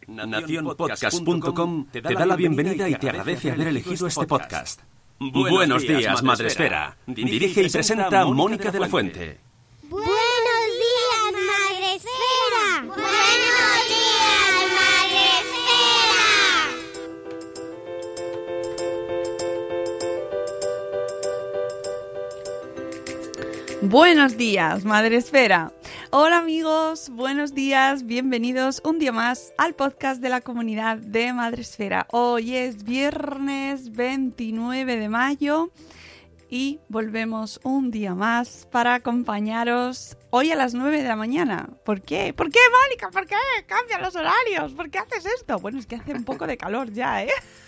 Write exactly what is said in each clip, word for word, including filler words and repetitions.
nación podcast punto com te da la bienvenida y te agradece haber elegido este podcast. Buenos días, Madresfera. Dirige y presenta Mónica de la Fuente. ¡Buenos días, Madresfera! ¡Buenos días, Madresfera! Buenos días, Madresfera. Hola amigos, buenos días, bienvenidos un día más al podcast de la comunidad de Madresfera. Hoy es viernes veintinueve de mayo y volvemos un día más para acompañaros hoy a las nueve de la mañana. ¿Por qué? ¿Por qué, Mónica? ¿Por qué? Cambian los horarios. ¿Por qué haces esto? Bueno, es que hace un poco de calor ya, ¿eh?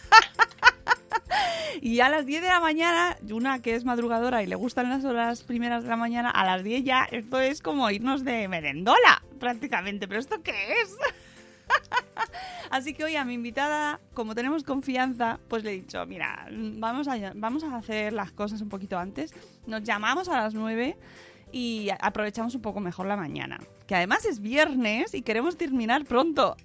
Y a las diez de la mañana, una que es madrugadora y le gustan las horas primeras de la mañana, a las diez ya, esto es como irnos de merendola, prácticamente. ¿Pero esto qué es? Así que hoy a mi invitada, como tenemos confianza, pues le he dicho, mira, vamos a, vamos a hacer las cosas un poquito antes. Nos llamamos a las nueve y aprovechamos un poco mejor la mañana. Que además es viernes y queremos terminar pronto.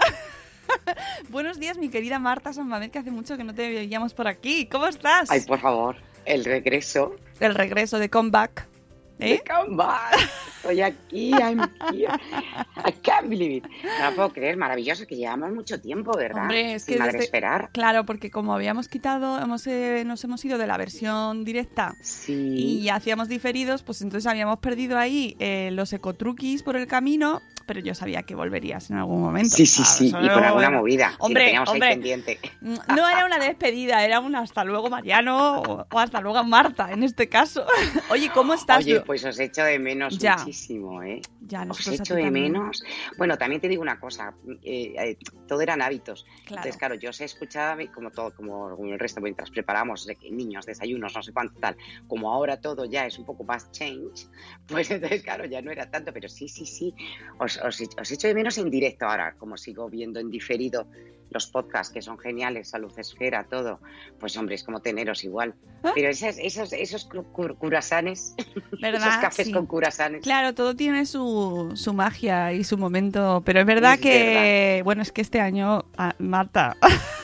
Buenos días, mi querida Marta San Mamet, que hace mucho que no te veíamos por aquí. ¿Cómo estás? Ay, por favor, el regreso. El regreso de comeback. ¿Eh? De comeback. Estoy aquí, I'm here. I can't believe it. No lo puedo creer, maravilloso, que llevamos mucho tiempo, ¿verdad? Hombre, es Sin que madre desde... esperar. Claro, porque como habíamos quitado, hemos, eh, nos hemos ido de la versión directa Sí. y hacíamos diferidos, pues entonces habíamos perdido ahí eh, los ecotruquis por el camino, pero yo sabía que volverías en algún momento. Sí, sí, Ah, sí, eso y con no- alguna movida. Hombre, sí, teníamos hombre. ahí pendiente. No era una despedida, era un hasta luego Mariano o, o hasta luego Marta, en este caso. Oye, ¿cómo estás? Oye, pues os echo de menos Ya. muchísimo, ¿eh? Ya, Os nosotros a echo ti de también. menos. Bueno, también te digo una cosa, eh, eh, todo eran hábitos. Claro. Entonces, claro, yo os escuchaba como todo, como el resto, mientras preparamos de que niños, desayunos, no sé cuánto tal, como ahora todo ya es un poco más change, pues entonces, claro, ya no era tanto, pero sí, sí, sí, os, os, os echo de menos en directo ahora, como sigo viendo en diferido los podcasts que son geniales, Salud Esfera, todo, pues hombre, es como teneros igual. Pero esas, esos, esos cru- cur- curasanes, ¿Verdad? esos cafés Sí. con curasanes. Claro, todo tiene su, su magia y su momento, pero es verdad Es que, bueno, es que este año, ah, Marta,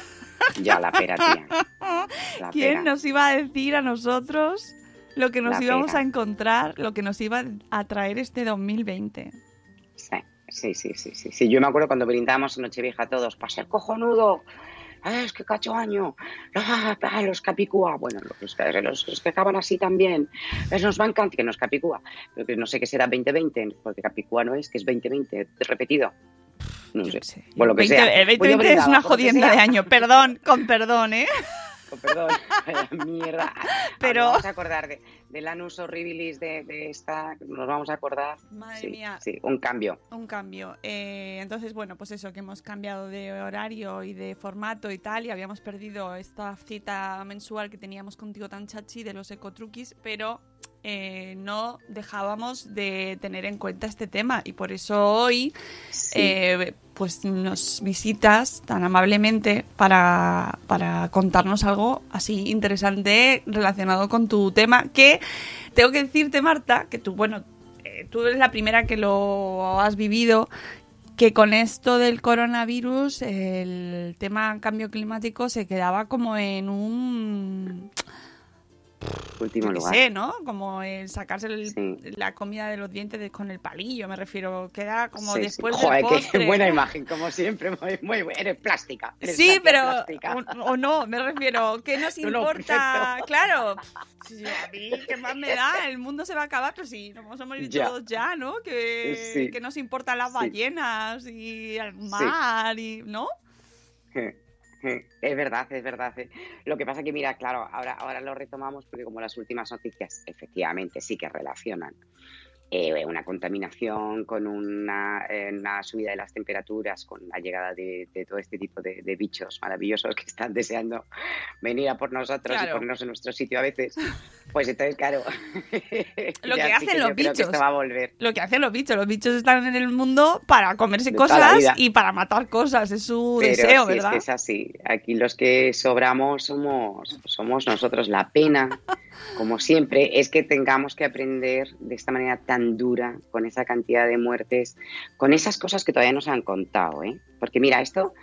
Ya, la pera, tía. La ¿quién pera. nos iba a decir a nosotros lo que nos La íbamos pera. a encontrar, lo que nos iba a traer este dos mil veinte? Sí, sí, sí, sí, sí, sí. Yo me acuerdo cuando brindábamos en Nochevieja todos, ¡pa' ser cojonudo! ¡Ah, es que cacho año! ¡Ah, ah, los capicúa! Bueno, los, que- los, los que acaban así también. Es nos va a encantar que nos capicúa. Pero que no sé qué será veinte veinte, porque capicúa no es, que es veinte veinte repetido. No Yo sé. qué sé. Bueno, lo que veinte sea. El Pues yo veinte veinte es brindaba, una por lo que jodienda sea. de año, perdón, con perdón, ¿eh? Con perdón, vaya mierda. Pero- Nos vamos a acordar de, del anus horribilis de, de esta, nos vamos a acordar. Madre sí, mía. Sí, un cambio. Un cambio. Eh, entonces, bueno, pues eso, que hemos cambiado de horario y de formato y tal, y habíamos perdido esta cita mensual que teníamos contigo tan chachi de los ecotruquis, pero eh, no dejábamos de tener en cuenta este tema, y por eso hoy Sí. eh, pues nos visitas tan amablemente para, para contarnos algo así interesante relacionado con tu tema, que tengo que decirte, Marta, que tú, bueno, eh, tú eres la primera que lo has vivido, que con esto del coronavirus el tema cambio climático se quedaba como en un... Último yo qué lugar. sé, ¿no? Como el sacarse el- Sí. la comida de los dientes de- con el palillo, me refiero. Queda como Sí, sí. después Joder, del qué postre. buena imagen, como siempre. Muy, muy buena. Eres plástica. Eres Sí, plástica, pero plástica. o, o no, me refiero, ¿qué nos No, no, importa? perfecto. Claro, sí, a mí, ¿qué más me da? El mundo se va a acabar, pero sí, nos vamos a morir Ya. todos ya, ¿no? Que, Sí. que nos importan las Sí. ballenas y el mar, y ¿no? Es verdad, es verdad. eh. Lo que pasa que, mira, claro, ahora, ahora lo retomamos porque como las últimas noticias efectivamente sí que relacionan eh, una contaminación con una, eh, una subida de las temperaturas, con la llegada de, de todo este tipo de, de bichos maravillosos que están deseando venir a por nosotros Claro. y ponernos en nuestro sitio a veces, pues entonces, claro, Lo ya que sí hacen que los yo creo que bichos. esto va a volver. Lo que hacen los bichos, los bichos están en el mundo para comerse De toda la cosas vida. y para matar cosas, es su Pero deseo, sí, ¿verdad? es que es así. Aquí los que sobramos somos, somos nosotros. La pena, como siempre, es que tengamos que aprender de esta manera tan dura, con esa cantidad de muertes, con esas cosas que todavía no se han contado, ¿eh? Porque mira, esto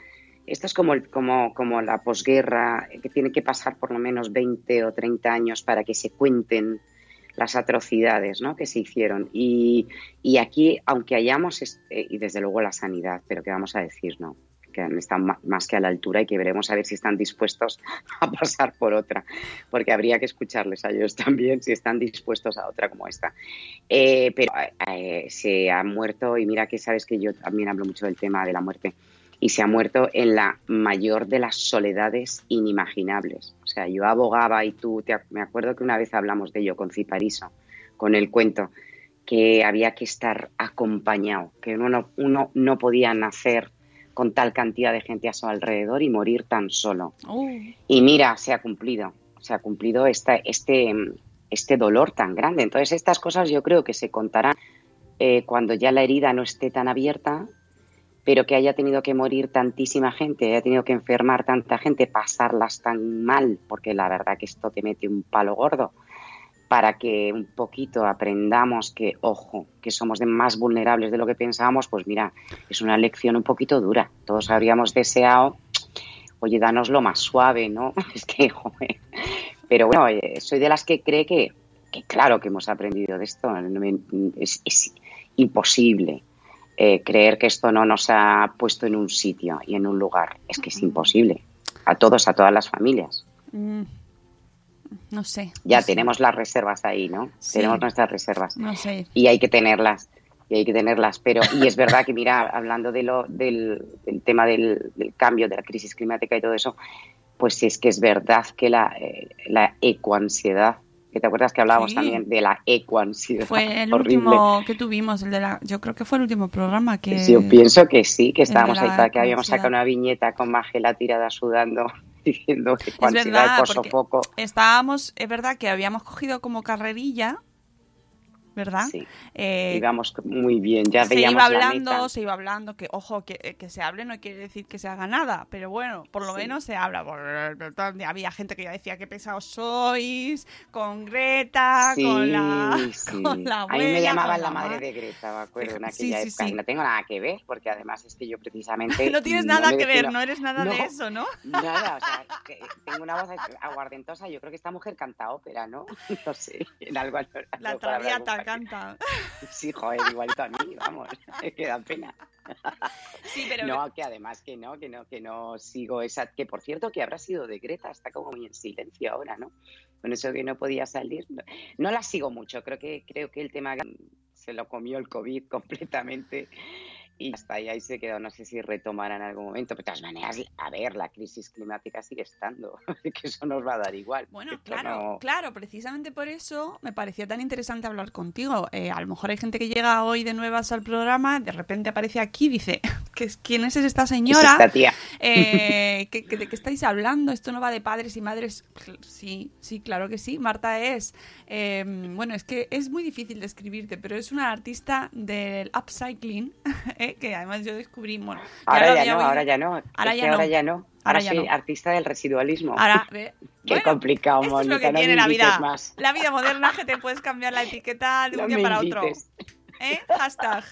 esto es como, el- como, como la posguerra, que tiene que pasar por lo menos veinte o treinta años para que se cuenten las atrocidades, ¿no?, que se hicieron. Y, y aquí, aunque hayamos, est- eh, y desde luego la sanidad, pero ¿qué vamos a decir, no? Que han estado ma- más que a la altura y que veremos a ver si están dispuestos a pasar por otra, porque habría que escucharles a ellos también si están dispuestos a otra como esta. Eh, pero eh, se ha muerto, y mira que sabes que yo también hablo mucho del tema de la muerte, y se ha muerto en la mayor de las soledades inimaginables. O sea, yo abogaba, y tú, te, me acuerdo que una vez hablamos de ello con Cipariso, con el cuento, que había que estar acompañado, que uno no, uno no podía nacer con tal cantidad de gente a su alrededor y morir tan solo. Uh, Y mira, se ha cumplido, se ha cumplido esta, este, este dolor tan grande. Entonces, estas cosas yo creo que se contarán eh, cuando ya la herida no esté tan abierta, pero que haya tenido que morir tantísima gente, haya tenido que enfermar tanta gente, pasarlas tan mal, porque la verdad que esto te mete un palo gordo, para que un poquito aprendamos que, ojo, que somos de más vulnerables de lo que pensábamos, pues mira, es una lección un poquito dura. Todos habríamos deseado, oye, danos lo más suave, ¿no? Es que, joder. Pero bueno, eh, soy de las que cree que, que claro que hemos aprendido de esto. Es, es imposible eh, creer que esto no nos ha puesto en un sitio y en un lugar. Es que es imposible. A todos, a todas las familias. mm, no sé. Ya no sé, tenemos las reservas ahí, ¿no? Sí. Tenemos nuestras reservas. No sé. Y hay que tenerlas, y hay que tenerlas. Pero, y es verdad que, mira, hablando de lo, del, del tema del, del cambio, de la crisis climática y todo eso, pues es que es verdad que la, eh, la ecoansiedad, que te acuerdas que hablábamos Sí. también de la ecoansiedad. Fue el horrible. último que tuvimos, el de la. Yo creo que fue el último programa que. Yo pienso que sí, que estábamos de ahí, la para que habíamos ecoansiedad. sacado una viñeta con Magela tirada sudando, diciendo que Es ecoansiedad, verdad, porque ecosofoco. estábamos, es verdad que habíamos cogido como carrerilla, ¿verdad? Sí, Eh, íbamos muy bien, ya se veíamos iba la hablando, meta. se iba hablando, que ojo, que, que se hable no quiere decir que se haga nada, pero bueno, por lo Sí. menos se habla. Porque había gente que ya decía qué pesados sois, con Greta, Sí, con la, sí. con la A mí abuela, me llamaban con la la madre ma- de Greta, me acuerdo, en Sí, aquella sí, época. sí. Y no tengo nada que ver, porque además es que yo precisamente... No tienes no nada me que ver, defino- no eres nada de No. eso, ¿no? Nada, o sea, que tengo una voz aguardentosa. Yo creo que esta mujer canta ópera, ¿no? No sé, en algo... algo La para hablar algo Traviata parecido. canta. Sí, joder, igualito a mí, vamos, que da pena. Sí, pero No, que además que no, que no, que no sigo esa... Que por cierto, que habrá sido de Greta, está como muy en silencio ahora, ¿no? Con eso que no podía salir. No, no la sigo mucho, creo que, creo que el tema se lo comió el COVID completamente y hasta ahí, ahí se quedó. No sé si retomará en algún momento, pero de todas maneras, a ver, la crisis climática sigue estando, que eso nos va a dar igual. Bueno, Esto claro, no- claro, precisamente por eso me parecía tan interesante hablar contigo. Eh, a lo mejor hay gente que llega hoy de nuevas al programa, de repente aparece aquí y dice, ¿qué es- ¿quién es esta ¿Qué es señora? esta tía? Eh, ¿qué- qué- ¿De qué estáis hablando? Esto no va de padres y madres. Sí, sí, claro que sí. Marta es, eh, bueno, es que es muy difícil describirte, pero es una artista del upcycling, eh, que además yo descubrí, bueno, Ahora lo ya había no, oído. ahora ya no. Ahora Es ya que no. ahora ya no. Ahora, Ahora ya soy no. artista del residualismo. Ahora, ve- Qué bueno, complicado, esto es lo Mónica, que no tiene me la invites vida. más. La vida moderna, que te puedes cambiar la etiqueta de un No día me para invites. otro. ¿Eh? Hashtag.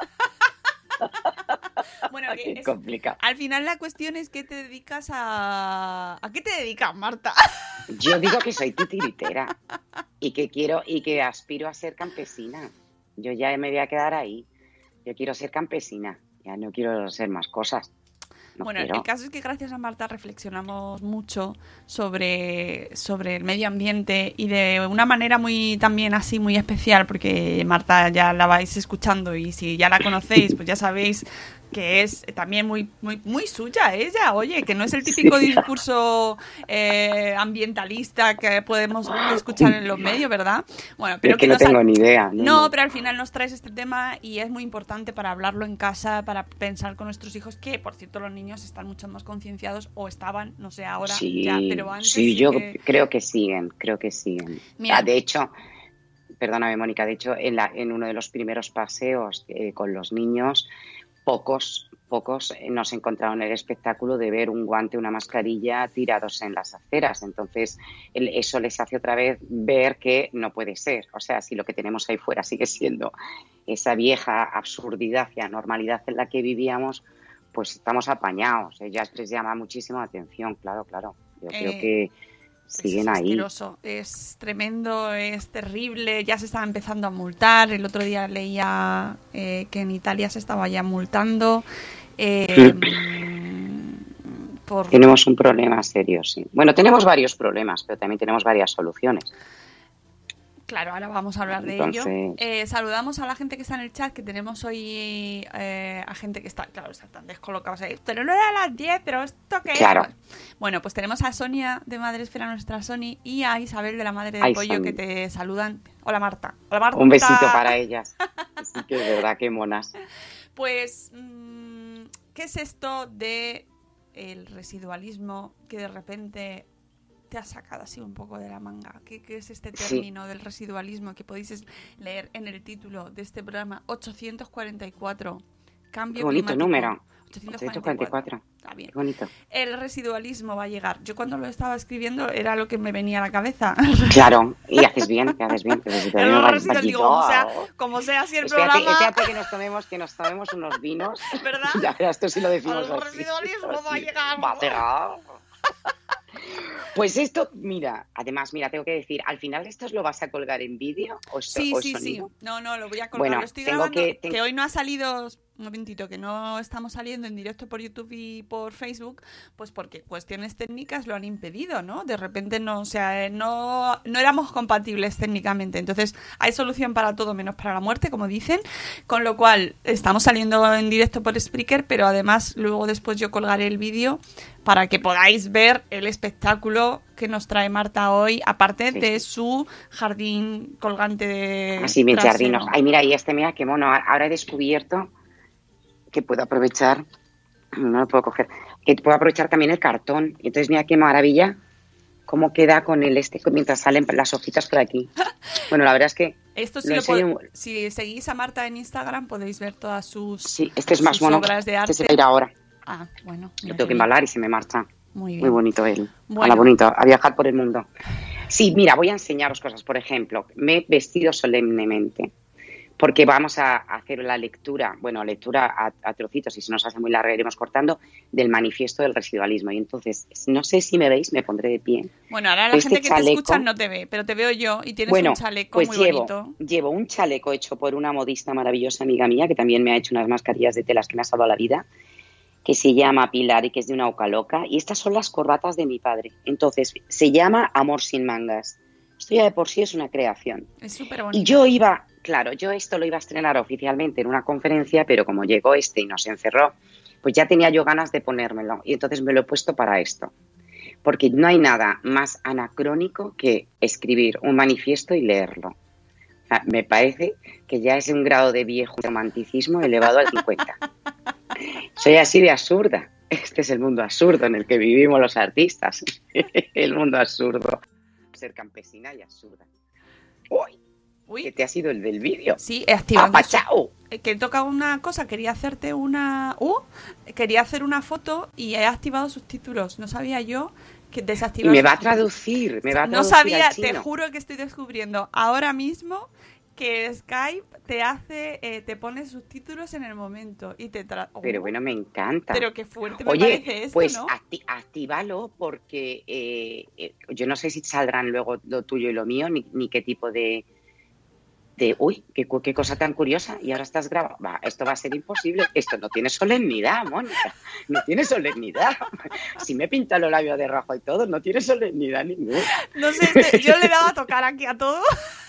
Bueno, que Qué es- complicado. al final la cuestión es que te dedicas a... ¿A qué te dedicas, Marta? Yo digo que soy titiritera y que quiero y que aspiro a ser campesina. Yo ya me voy a quedar ahí. Yo quiero ser campesina. Ya no quiero ser más cosas. No Bueno, quiero. el caso es que gracias a Marta reflexionamos mucho sobre, sobre el medio ambiente y de una manera muy también así muy especial, porque Marta ya la vais escuchando y si ya la conocéis, pues ya sabéis que es también muy muy muy suya ella, oye, que no es el típico Sí. discurso eh, ambientalista que podemos escuchar en los medios, ¿verdad? Bueno, pero es que no nos ha- tengo ni idea. no, pero al final nos traes este tema y es muy importante para hablarlo en casa, para pensar con nuestros hijos, que por cierto los niños están mucho más concienciados, o estaban, no sé ahora, Sí, ya, pero antes sí, sí yo que- creo que siguen, creo que siguen. Mira. Ah, de hecho, perdóname, Mónica, de hecho, en, la, en uno de los primeros paseos eh, con los niños, pocos, pocos eh, nos encontraron el espectáculo de ver un guante, una mascarilla tirados en las aceras. Entonces, el- eso les hace otra vez ver que no puede ser. O sea, si lo que tenemos ahí fuera sigue siendo esa vieja absurdidad y anormalidad en la que vivíamos, pues estamos apañados. Ellas les llama muchísimo la atención, claro, claro. Yo Eh, creo que siguen es ahí. asqueroso, es tremendo, es terrible. Ya se está empezando a multar. El otro día leía eh, que en Italia se estaba ya multando. Eh, por... Tenemos un problema serio, sí. Bueno, tenemos varios problemas, pero también tenemos varias soluciones. Claro, ahora vamos a hablar de Entonces... ello. Eh, saludamos a la gente que está en el chat, que tenemos hoy eh, a gente que está, claro, están descolocados ahí. Pero no era a las diez, pero ¿esto qué Claro. es? Bueno, pues tenemos a Sonia de Madre Esfera, nuestra Sony, y a Isabel de la Madre de Ay, Pollo, Sony. que te saludan. Hola, Marta. Hola, Marta. Un besito para ellas. Sí que es verdad, qué monas. Pues, mmm, ¿qué es esto de el residualismo que de repente te has sacado así un poco de la manga? ¿Qué, qué es este Sí. término del residualismo que podéis es- leer en el título de este programa ochocientos cuarenta y cuatro? Cambio Qué bonito climático. número. ochocientos cuarenta y cuatro. ochocientos cuarenta y cuatro. Está bien. Qué bonito. El residualismo va a llegar. Yo cuando lo estaba escribiendo era lo que me venía a la cabeza. Claro, y haces bien, que haces bien. Que haces bien. El residual, digo, como sea, como sea así el Espérate, programa, espérate que nos tomemos, que nos tomemos unos vinos. ¿verdad? Ya verás, esto sí lo decimos El así. residualismo va a Así. llegar. Va a llegar. Pues esto, mira, además, mira, tengo que decir, al final esto lo vas a colgar en vídeo o, so- Sí, o sí, sí. sonido. No, no, lo voy a colgar. Bueno, lo estoy tengo grabando. que- Que, ten- hoy no ha salido. Un momentito, que no estamos saliendo en directo por YouTube y por Facebook, pues porque cuestiones técnicas lo han impedido, ¿no? De repente no, o sea, eh, no, no éramos compatibles técnicamente. Entonces, hay solución para todo menos para la muerte, como dicen. Con lo cual, estamos saliendo en directo por Spreaker, pero además, luego después yo colgaré el vídeo para que podáis ver el espectáculo que nos trae Marta hoy, aparte Sí. de su jardín colgante de Así, mis trasero. jardinos. Ay, mira, y este, mira, qué mono. Ahora he descubierto que puedo aprovechar, no lo puedo coger, que puedo aprovechar también el cartón. Entonces, mira qué maravilla, cómo queda con el este, mientras salen las hojitas por aquí. Bueno, la verdad es que, Esto sí Lo lo enseño- pod- si seguís a Marta en Instagram podéis ver todas sus, sí, este es más sus mono. obras de Este arte. se va a ir ahora. Ah, bueno. Lo mira tengo qué que bien. embalar y se me marcha. Muy bien. Muy bonito él. Bueno. A la bonito, a viajar por el mundo. Sí, mira, voy a enseñaros cosas. Por ejemplo, me he vestido solemnemente porque vamos a hacer la lectura, bueno, lectura a, a trocitos, y si nos hace muy larga iremos cortando, del manifiesto del residualismo. Y entonces, no sé si me veis, me pondré de pie. Bueno, ahora la Este gente que te chaleco- escucha no te ve, pero te veo yo y tienes Bueno, un chaleco pues muy llevo, bonito. llevo un chaleco hecho por una modista maravillosa amiga mía, que también me ha hecho unas mascarillas de telas que me ha salvado la vida, que se llama Pilar y que es de una oca loca. Y estas son las corbatas de mi padre. Entonces, se llama Amor sin mangas. Esto ya de por sí es una creación. Es súper bonito. Y yo iba, claro, yo esto lo iba a estrenar oficialmente en una conferencia, pero como llegó este y nos encerró, pues ya tenía yo ganas de ponérmelo. Y entonces me lo he puesto para esto. Porque no hay nada más anacrónico que escribir un manifiesto y leerlo. O sea, me parece que ya es un grado de viejo romanticismo elevado al cincuenta. Soy así de absurda. Este es el mundo absurdo en el que vivimos los artistas. El mundo absurdo. Ser campesina y absurda. ¡Uy! Uy, Que te ha sido el del vídeo. sí, he activado. ¡Apa, chao! Eh, Que he tocado una cosa, quería hacerte una... Uh, quería hacer una foto y he activado subtítulos. No sabía yo que Y desactivar me va a subtítulos. traducir, me va a No traducir sabía, al te chino. juro que estoy descubriendo ahora mismo que Skype te hace, eh, te pone subtítulos en el momento y te tra... Oh, Pero bueno, me encanta. pero qué fuerte me Oye, parece esto, pues ¿no? acti- actívalo porque eh, eh, yo no sé si saldrán luego lo tuyo y lo mío, ni, ni qué tipo de... de uy, qué, cu- qué cosa tan curiosa. Y ahora estás grabando. Va, esto va a ser imposible. Esto no tiene solemnidad, Mónica. No tiene solemnidad. Si me pinta los labios de rojo y todo, no tiene solemnidad ninguna. No sé, este- yo le he dado a tocar aquí a todo.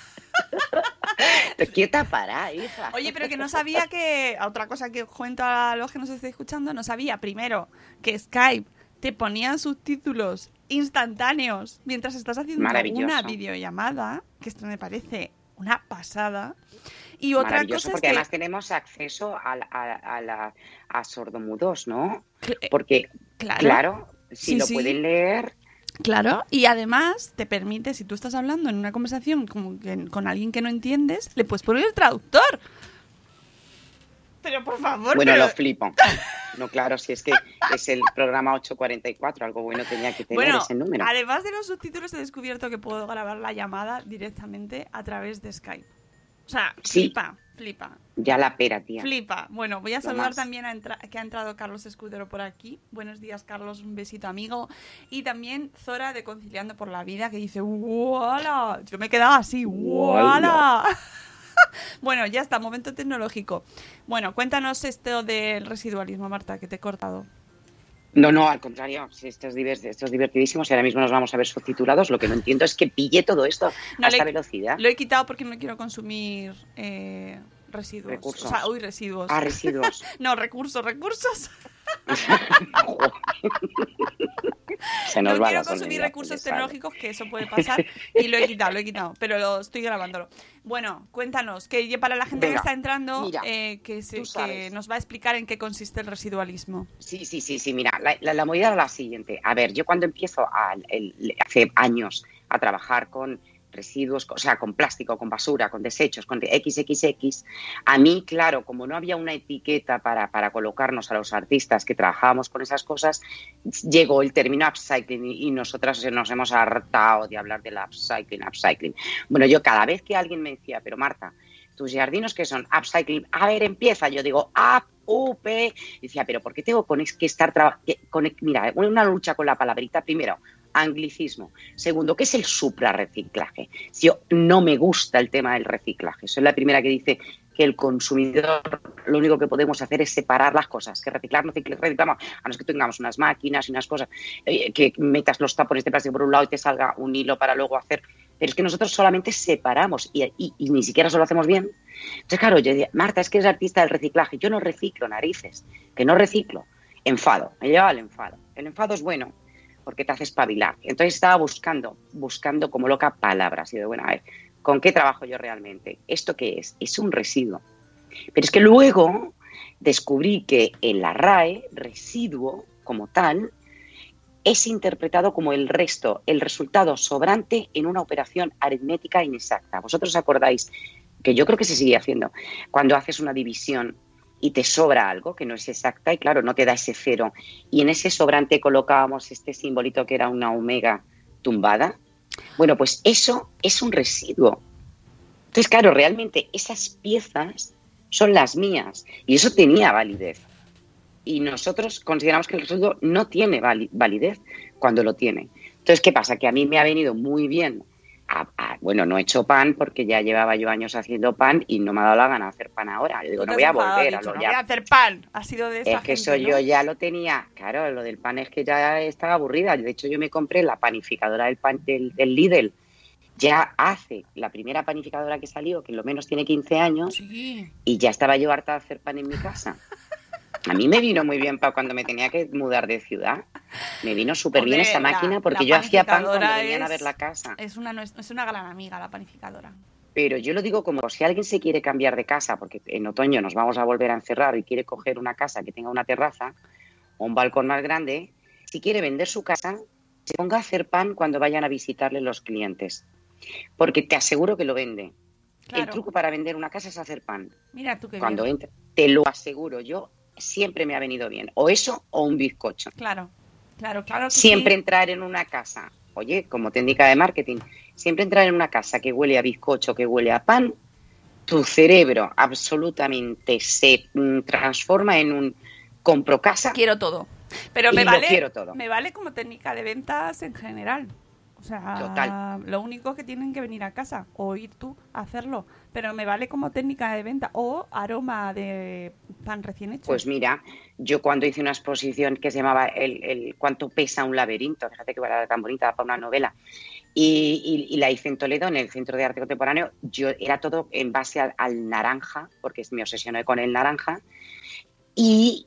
Quieta para, hija. Oye, pero que no sabía que... Otra cosa que os cuento a los que nos estéis escuchando, no sabía, primero, que Skype te ponía subtítulos instantáneos mientras estás haciendo Maravilloso. una videollamada, que esto me parece una pasada. Y otra Maravilloso, cosa porque es que... además tenemos acceso a, la- a, a, la- a sordomudos, ¿no? Cl- Porque, Claro. claro, si Sí, lo sí. pueden leer, Claro, y además te permite, si tú estás hablando en una conversación como que con alguien que no entiendes, le puedes poner el traductor. Pero por favor, bueno, pero- lo flipo. No, claro, si es que es el programa ocho cuarenta y cuatro, algo bueno tenía que tener bueno, ese número. además de los subtítulos he descubierto que puedo grabar la llamada directamente a través de Skype. O sea, Sí. flipa, flipa. Ya la pera, tía. Flipa. Bueno, voy a Lo saludar más. también a entra- que ha entrado Carlos Escudero por aquí. Buenos días, Carlos, un besito, amigo. Y también Zora de Conciliando por la Vida, que dice, ¡Wala! Yo me he quedado así, ¡Wala! Bueno, ya está, momento tecnológico. Bueno, cuéntanos esto del residualismo, Marta, que te he cortado. No, no, al contrario, sí, esto es, divers- esto es divertidísimo y ahora mismo nos vamos a ver subtitulados. Lo que no entiendo es que pille todo esto No, a esta le- velocidad. Lo he quitado porque no quiero consumir eh, residuos. Recursos. O sea, uy, residuos. Ah, residuos. No, recursos, recursos. Se nos No va quiero la consumir solemnidad, recursos ya sabe. tecnológicos, que eso puede pasar, y lo he quitado, lo he quitado, pero lo estoy grabándolo. Bueno, cuéntanos, que para la gente Venga, que está entrando, mira, eh, que, se- tú que sabes. nos va a explicar en qué consiste el residualismo. Sí, sí, sí, sí, mira, la, la, la movida era la siguiente. A ver, yo cuando empiezo a, el- hace años a trabajar con residuos, o sea, con plástico, con basura, con desechos, con equis equis equis, a mí, claro, como no había una etiqueta para, para colocarnos a los artistas que trabajábamos con esas cosas, llegó el término upcycling y, y nosotras nos hemos hartado de hablar del upcycling, upcycling. Bueno, yo cada vez que alguien me decía, pero Marta, tus jardinos que son upcycling, a ver, empieza, yo digo, up, up, decía, pero ¿por qué tengo que estar, traba- que- con, mira, una lucha con la palabrita, primero, anglicismo, segundo, ¿qué es el suprarreciclaje? Si yo no me gusta el tema del reciclaje, soy la primera que dice que el consumidor lo único que podemos hacer es separar las cosas, que reciclar no reciclamos, a no ser que tengamos unas máquinas y unas cosas, eh, que metas los tapones de plástico por un lado y te salga un hilo para luego hacer, pero es que nosotros solamente separamos y, y, y ni siquiera eso lo hacemos bien. Entonces, claro, yo decía, Marta, es que eres artista del reciclaje, yo no reciclo narices, que no reciclo, enfado, me lleva al enfado, el enfado es bueno porque te hace espabilar, entonces estaba buscando, buscando como loca palabras y de bueno, a ver, ¿con qué trabajo yo realmente? ¿Esto qué es? Es un residuo. Pero es que luego descubrí que en la R A E, residuo como tal, es interpretado como el resto, el resultado sobrante en una operación aritmética inexacta. ¿Vosotros os acordáis? Que yo creo que se sigue haciendo. Cuando haces una división y te sobra algo que no es exacta y claro, no te da ese cero. Y en ese sobrante colocábamos este simbolito que era una omega tumbada. Bueno, pues eso es un residuo. Entonces, claro, realmente esas piezas son las mías y eso tenía validez. Y nosotros consideramos que el residuo no tiene validez cuando lo tiene. Entonces, ¿qué pasa? Que a mí me ha venido muy bien. A, a, bueno, no he hecho pan porque ya llevaba yo años haciendo pan y no me ha dado la gana de hacer pan ahora. Yo digo, no voy a volver a lo no ya. voy a hacer pan. Ha sido de esta Es que gente, eso ¿no? yo ya lo tenía. Claro, lo del pan es que ya estaba aburrida. De hecho, yo me compré la panificadora del pan del, del Lidl. Ya hace la primera panificadora que salió, que lo menos tiene quince años, Sí. y ya estaba yo harta de hacer pan en mi casa. A mí me vino muy bien para cuando me tenía que mudar de ciudad. Me vino súper bien Hombre, esta la- máquina porque la yo hacía pan cuando panificadora venían a es- ver la casa. Es una, no es, es una gran amiga la panificadora. Pero yo lo digo como si alguien se quiere cambiar de casa, porque en otoño nos vamos a volver a encerrar y quiere coger una casa que tenga una terraza o un balcón más grande, si quiere vender su casa, se ponga a hacer pan cuando vayan a visitarle los clientes. Porque te aseguro que lo vende. Claro. El truco para vender una casa es hacer pan. Mira tú qué Cuando bien. entra, te lo aseguro yo, siempre me ha venido bien. O eso o un bizcocho. Claro, claro, claro que Siempre sí. entrar en una casa, oye, como técnica de marketing, siempre entrar en una casa que huele a bizcocho, que huele a pan, tu cerebro absolutamente se mm, transforma en un compro casa. Quiero todo. Pero Y me lo vale, quiero todo. me vale como técnica de ventas en general. O sea, Total. lo único que tienen que venir a casa o ir tú a hacerlo. Pero me vale como técnica de venta o aroma de pan recién hecho. Pues mira, yo cuando hice una exposición que se llamaba el, el cuánto pesa un laberinto, fíjate que era tan bonita para una novela, y, y, y la hice en Toledo, en el Centro de Arte Contemporáneo, yo era todo en base al, al naranja, porque me obsesioné con el naranja, y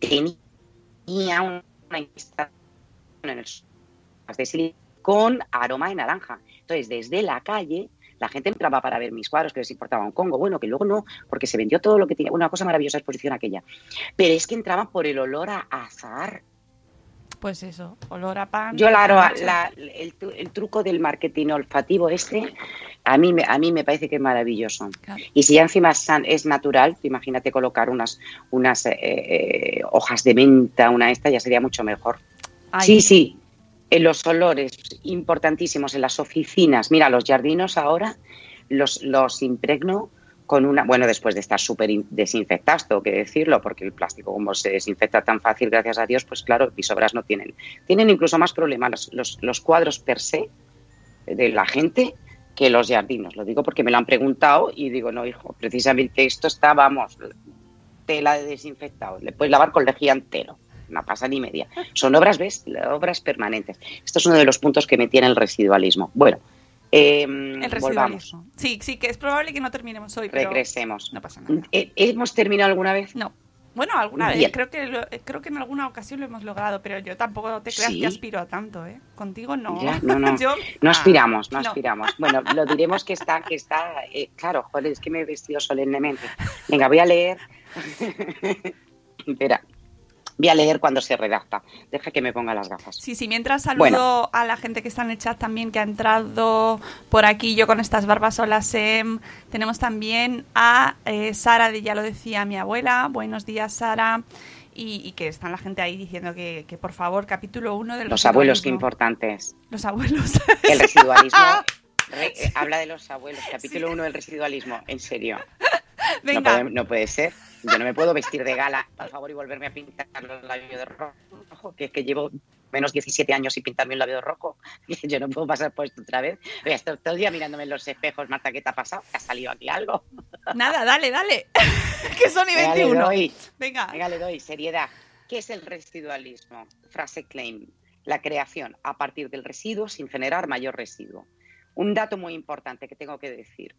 tenía una instalación en el de silicona con aroma de naranja. Entonces, desde la calle, la gente entraba para ver mis cuadros, que les importaba un congo. Bueno, que luego no, porque se vendió todo lo que tenía. Una cosa maravillosa exposición aquella. Pero es que entraban por el olor a azahar. Pues eso, olor a pan. Yo, la, recién hecho. la, el, el truco del marketing olfativo este, a mí, me- a mí me parece que es maravilloso. Claro. Y si ya encima es san- es natural, imagínate colocar unas, unas eh, eh, hojas de menta, una esta, ya sería mucho mejor. Ay, Sí, sí, en los olores importantísimos en las oficinas. Mira, los jardinos ahora los, los impregno con una, bueno, después de estar súper desinfectados, tengo que decirlo, porque el plástico como se desinfecta tan fácil, gracias a Dios, pues claro, bisobras no tienen. Tienen incluso más problemas los, los, los cuadros per se de la gente que los jardines. Lo digo porque me lo han preguntado y digo, no, hijo, precisamente esto está, vamos, tela de desinfectado. Le puedes lavar con lejía entero, no pasa ni media. Son obras, ¿ves? Obras permanentes. Esto es uno de los puntos que me tiene el residualismo. Bueno, Eh, el residualismo. Sí, sí, que es probable que no terminemos hoy, pero regresemos. No pasa nada. ¿Hemos terminado alguna vez? No. Bueno, alguna Bien. vez. Creo que lo, creo que en alguna ocasión lo hemos logrado, pero yo tampoco te creas ¿Sí? que aspiro a tanto, ¿eh? Contigo no. Ya, no, no. Yo, no aspiramos, no, no. aspiramos. Bueno, lo diremos que está, que está. Eh, claro, joder, es que me he vestido solemnemente. Venga, voy a leer. Espera. Voy a leer cuando se redacta. Deja que me ponga las gafas. Sí, sí, mientras saludo Bueno. a la gente que está en el chat también, que ha entrado por aquí, yo con estas barbas, hola Sem. Tenemos también a eh, Sara, de Ya lo decía mi abuela. Buenos días, Sara. Y, y que están la gente ahí diciendo que, que por favor, capítulo uno del Los abuelos, qué residualismo. importantes. Los abuelos. El residualismo. Re, eh, habla de los abuelos. Capítulo uno del residualismo. En serio. Venga. No puede, no puede ser. Yo no me puedo vestir de gala, por favor, y volverme a pintar los labios de rojo, que es que llevo menos diecisiete años sin pintarme un labio de rojo. Yo no puedo pasar por esto otra vez. Voy a estar todo el día mirándome en los espejos. Marta, ¿qué te ha pasado? ¿Te ha salido aquí algo? Nada, dale, dale. Que son y Venga, le veintiuno. doy. Venga. Venga, le doy. Seriedad. ¿Qué es el residualismo? Frase claim. La creación a partir del residuo sin generar mayor residuo. Un dato muy importante que tengo que decir.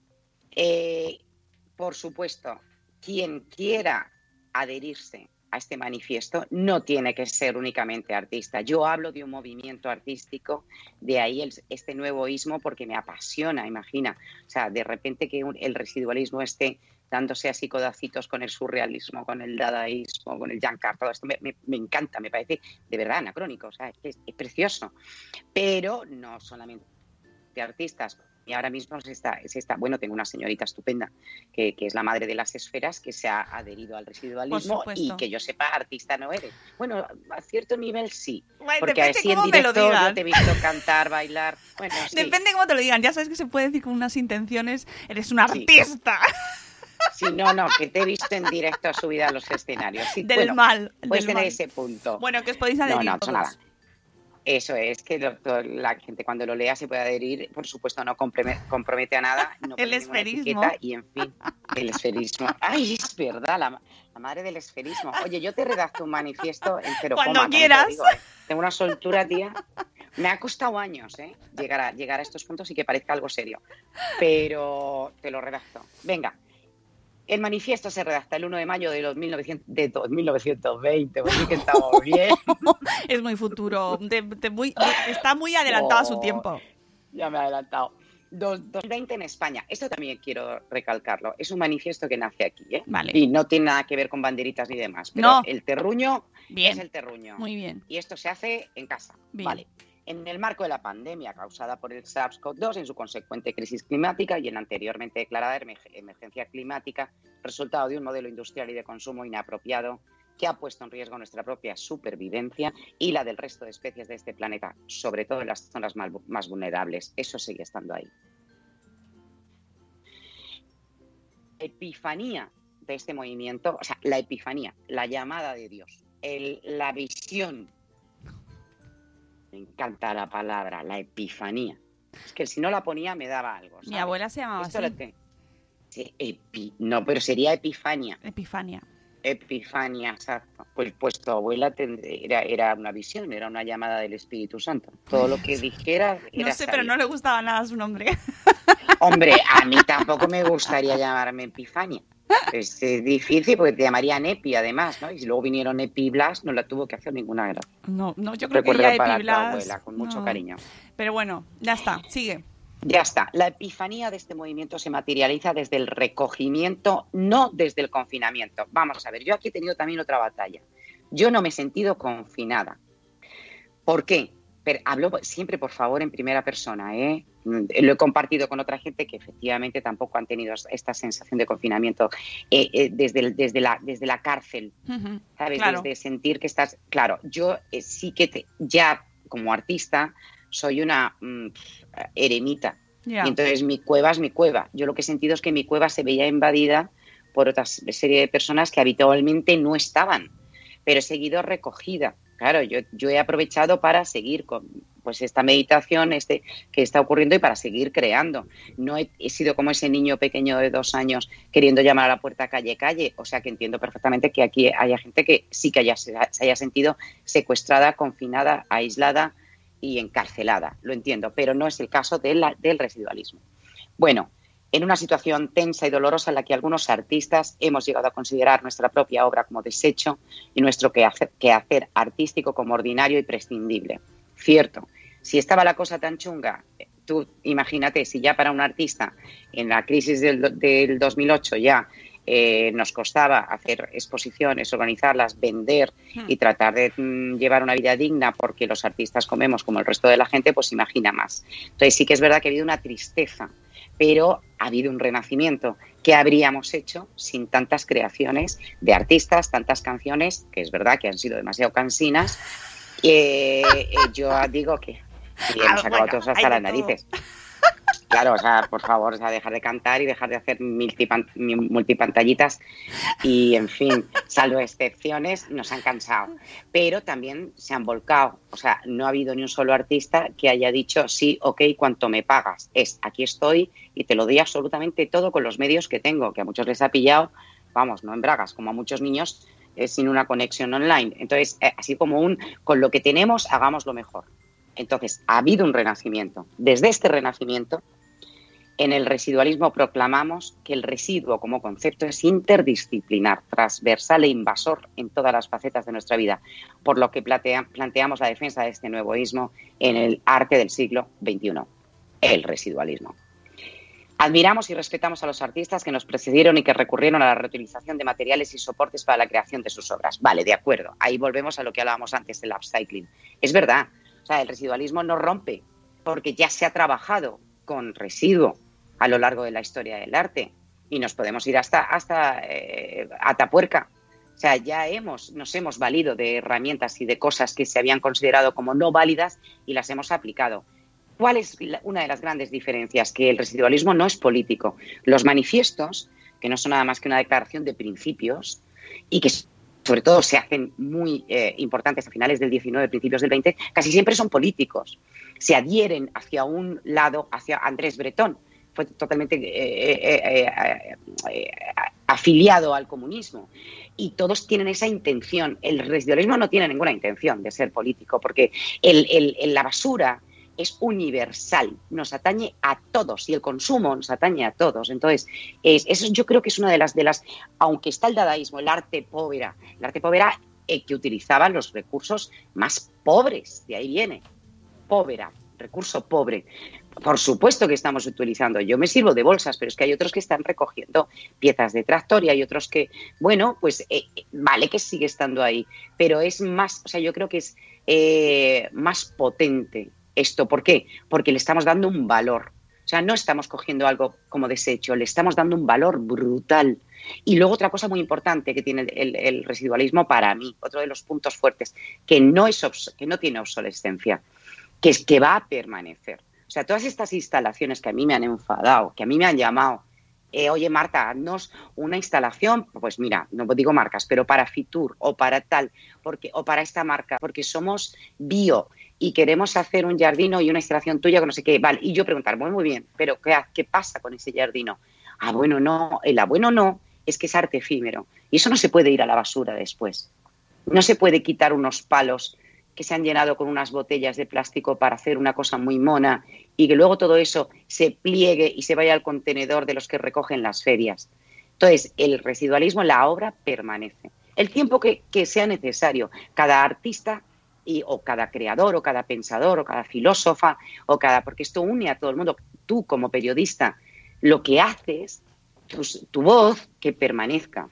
Eh, por supuesto, quien quiera adherirse a este manifiesto no tiene que ser únicamente artista. Yo hablo de un movimiento artístico, de ahí el, este nuevo ismo, porque me apasiona, imagina. O sea, de repente que un, el residualismo esté dándose así codacitos con el surrealismo, con el dadaísmo, con el Jankar, todo esto me, me, me encanta, me parece de verdad anacrónico, o sea, es, es precioso. Pero no solamente artistas. Y ahora mismo se está, se está, bueno, tengo una señorita estupenda que, que es la madre de las esferas, que se ha adherido al residualismo y que yo sepa, artista no eres. Bueno, a cierto nivel sí, Bueno, porque depende así en cómo me lo directo digan. yo te he visto cantar, bailar. Bueno, sí. Depende cómo te lo digan. Ya sabes que se puede decir con unas intenciones, eres un Sí. artista. Sí, no, no, que te he visto en directo subida a los escenarios. Sí, Del bueno, mal. puedes del tener mal. ese punto. Bueno, que os podéis No, adherir no, todos. nada. Eso es, que lo- to- la gente cuando lo lea se puede adherir, por supuesto no comprome- compromete a nada, no El pone ninguna esferismo. etiqueta y en fin, el esferismo. Ay, es verdad, la, ma- la madre del esferismo. Oye, yo te redacto un manifiesto en cero Cuando coma, también te quieras. digo, ¿eh? Tengo una soltura, tía. Me ha costado años, ¿eh? Llegar a, llegar a estos puntos y que parezca algo serio, pero te lo redacto. Venga. El manifiesto se redacta el uno de mayo de, los mil novecientos, de dos mil novecientos veinte, pues sí que estamos bien. Es muy futuro. de- de muy- de- está muy adelantado a su Oh. tiempo. Ya me he adelantado. Dos mil veinte en España. Esto también quiero recalcarlo. Es un manifiesto que nace aquí, ¿eh? Vale. Y no tiene nada que ver con banderitas ni demás. Pero No. el terruño Bien. es el terruño. Muy bien. Y esto se hace en casa. Bien. Vale. En el marco de la pandemia causada por el SARS CoV dos, en su consecuente crisis climática y en la anteriormente declarada emerg- emergencia climática, resultado de un modelo industrial y de consumo inapropiado que ha puesto en riesgo nuestra propia supervivencia y la del resto de especies de este planeta, sobre todo en las zonas más, más vulnerables. Eso sigue estando ahí. Epifanía de este movimiento, o sea, la epifanía, la llamada de Dios, el, la visión. Me encanta la palabra, la epifanía. Es que si no la ponía me daba algo. ¿sabes? Mi abuela se llamaba Esto así. lo te- Sí, epi- No, pero sería epifania. Epifania. Epifania, exacto. Pues, pues tu abuela tend- era, era una visión, era una llamada del Espíritu Santo. Todo lo que dijera era No sé, pero sabio. no le gustaba nada su nombre. Hombre, a mí tampoco me gustaría llamarme Epifania. Es, eh, difícil porque te llamarían Epi, además, ¿no? Y si luego vinieron Epi y Blas, no la tuvo que hacer ninguna gracia. No, no, yo creo que Recuerda ya para tu Epiblas. abuela, con mucho no. cariño. Pero bueno, ya está, sigue. Ya está. La epifanía de este movimiento se materializa desde el recogimiento, no desde el confinamiento. Vamos a ver, yo aquí he tenido también otra batalla. Yo no me he sentido confinada. ¿Por qué? Pero hablo siempre, por favor, en primera persona, ¿eh? Lo he compartido con otra gente que efectivamente tampoco han tenido esta sensación de confinamiento eh, eh, desde, el- desde, la, desde la cárcel, Ujú. ¿sabes? Claro. Desde sentir que estás... Claro, yo eh, sí que te- ya como artista soy una mm, eremita Ya. Y entonces mi cueva es mi cueva. Yo lo que he sentido es que mi cueva se veía invadida por otra serie de personas que habitualmente no estaban, pero he seguido recogida. Claro, yo, yo he aprovechado para seguir con pues esta meditación este que está ocurriendo y para seguir creando. No he, he sido como ese niño pequeño de dos años queriendo llamar a la puerta calle, calle. O sea que entiendo perfectamente que aquí haya gente que sí que haya, se haya sentido secuestrada, confinada, aislada y encarcelada. Lo entiendo, pero no es el caso de la, del residualismo. Bueno, en una situación tensa y dolorosa en la que algunos artistas hemos llegado a considerar nuestra propia obra como desecho y nuestro quehacer, quehacer artístico como ordinario y prescindible. Cierto, si estaba la cosa tan chunga, tú imagínate, si ya para un artista en la crisis del, del dos mil ocho ya eh, nos costaba hacer exposiciones, organizarlas, vender y tratar de mm, llevar una vida digna porque los artistas comemos como el resto de la gente, pues imagina más. Entonces sí que es verdad que ha habido una tristeza, pero ha habido un renacimiento. ¿Qué habríamos hecho sin tantas creaciones de artistas, tantas canciones, que es verdad que han sido demasiado cansinas? Eh, eh, yo digo que sí, hemos Ah, acabado bueno, todos hay hasta de las todo. narices. Claro, o sea, por favor, o sea, dejar de cantar y dejar de hacer multipan- multipantallitas y, en fin, salvo excepciones, nos han cansado. Pero también se han volcado. O sea, no ha habido ni un solo artista que haya dicho, sí, ok, ¿cuánto me pagas? Es, aquí estoy y te lo doy absolutamente todo con los medios que tengo, que a muchos les ha pillado, vamos, no en bragas, como a muchos niños, eh, sin una conexión online. Entonces, eh, así como un, con lo que tenemos, hagamos lo mejor. Entonces, ha habido un renacimiento. Desde este renacimiento, en el residualismo proclamamos que el residuo como concepto es interdisciplinar, transversal e invasor en todas las facetas de nuestra vida, por lo que plantea, planteamos la defensa de este nuevoísmo en el arte del siglo veintiuno, el residualismo. Admiramos y respetamos a los artistas que nos precedieron y que recurrieron a la reutilización de materiales y soportes para la creación de sus obras. Vale, de acuerdo. Ahí volvemos a lo que hablábamos antes del upcycling. Es verdad. O sea, el residualismo no rompe porque ya se ha trabajado con residuo a lo largo de la historia del arte y nos podemos ir hasta hasta eh, Atapuerca. O sea, ya hemos nos hemos valido de herramientas y de cosas que se habían considerado como no válidas y las hemos aplicado. ¿Cuál es la, una de las grandes diferencias? Que el residualismo no es político. Los manifiestos, que no son nada más que una declaración de principios y que sobre todo se hacen muy eh, importantes a finales del diecinueve, principios del veinte, casi siempre son políticos. Se adhieren hacia un lado, hacia Andrés Bretón. Fue totalmente eh, eh, eh, eh, afiliado al comunismo. Y todos tienen esa intención. El residualismo no tiene ninguna intención de ser político, porque el, el, el, la basura es universal, nos atañe a todos y el consumo nos atañe a todos. Entonces, es, eso yo creo que es una de las, de las, aunque está el dadaísmo, el arte povera, el arte povera eh, que utilizaba los recursos más pobres, de ahí viene, povera, recurso pobre. Por supuesto que estamos utilizando, yo me sirvo de bolsas, pero es que hay otros que están recogiendo piezas de tractor y hay otros que, bueno, pues eh, vale que sigue estando ahí, pero es más, o sea, yo creo que es eh, más potente esto. ¿Por qué? Porque le estamos dando un valor. O sea, no estamos cogiendo algo como desecho, le estamos dando un valor brutal. Y luego otra cosa muy importante que tiene el, el, el residualismo para mí, otro de los puntos fuertes, que no, es obs- que no tiene obsolescencia, que es que va a permanecer. O sea, todas estas instalaciones que a mí me han enfadado, que a mí me han llamado, eh, oye Marta, haznos una instalación, pues mira, no digo marcas, pero para Fitur o para tal, porque, o para esta marca, porque somos bio y queremos hacer un jardino y una instalación tuya con no sé qué, vale, y yo preguntar, bueno, muy bien, pero ¿qué, qué pasa con ese jardino? Ah, bueno, no, el ah, bueno no, es que es arte efímero y eso no se puede ir a la basura después. No se puede quitar unos palos que se han llenado con unas botellas de plástico para hacer una cosa muy mona y que luego todo eso se pliegue y se vaya al contenedor de los que recogen las ferias. Entonces, el residualismo en la obra permanece. El tiempo que, que sea necesario. Cada artista y, o cada creador o cada pensador o cada filósofa o cada, porque esto une a todo el mundo. Tú como periodista lo que haces, tu, tu voz que permanezca.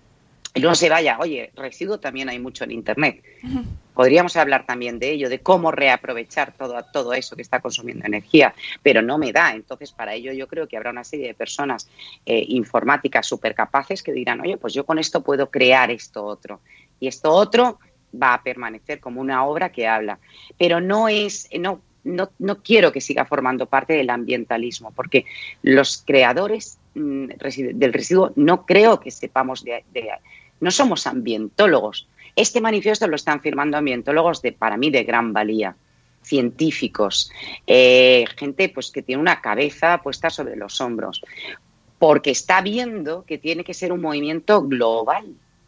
Y no se vaya. Oye, residuo también hay mucho en Internet. Podríamos hablar también de ello, de cómo reaprovechar todo, todo eso que está consumiendo energía, pero no me da. Entonces, para ello yo creo que habrá una serie de personas eh, informáticas súper capaces que dirán, oye, pues yo con esto puedo crear esto otro. Y esto otro va a permanecer como una obra que habla. Pero no es, no, no, no quiero que siga formando parte del ambientalismo, porque los creadores mmm, del residuo no creo que sepamos de, de... No somos ambientólogos. Este manifiesto lo están firmando ambientólogos, de, para mí, de gran valía, científicos, eh, gente pues, que tiene una cabeza puesta sobre los hombros, porque está viendo que tiene que ser un movimiento global.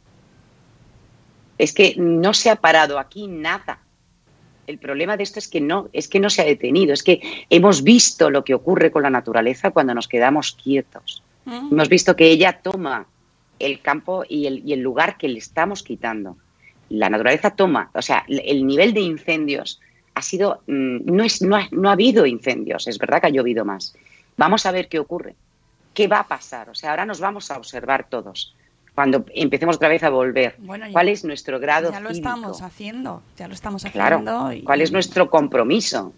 Es que no se ha parado aquí nada. El problema de esto es que no, es que no se ha detenido, es que hemos visto lo que ocurre con la naturaleza cuando nos quedamos quietos. Mm. Hemos visto que ella toma el campo y el, y el lugar que le estamos quitando. La naturaleza toma, o sea, el nivel de incendios ha sido, no, es, no, ha, no ha habido incendios, es verdad que ha llovido más. Vamos a ver qué ocurre, qué va a pasar. O sea, ahora nos vamos a observar todos. Cuando empecemos otra vez a volver, bueno, ya, ¿cuál es nuestro grado Ya lo cívico? estamos haciendo, ya lo estamos haciendo. Claro, y... ¿cuál es nuestro compromiso?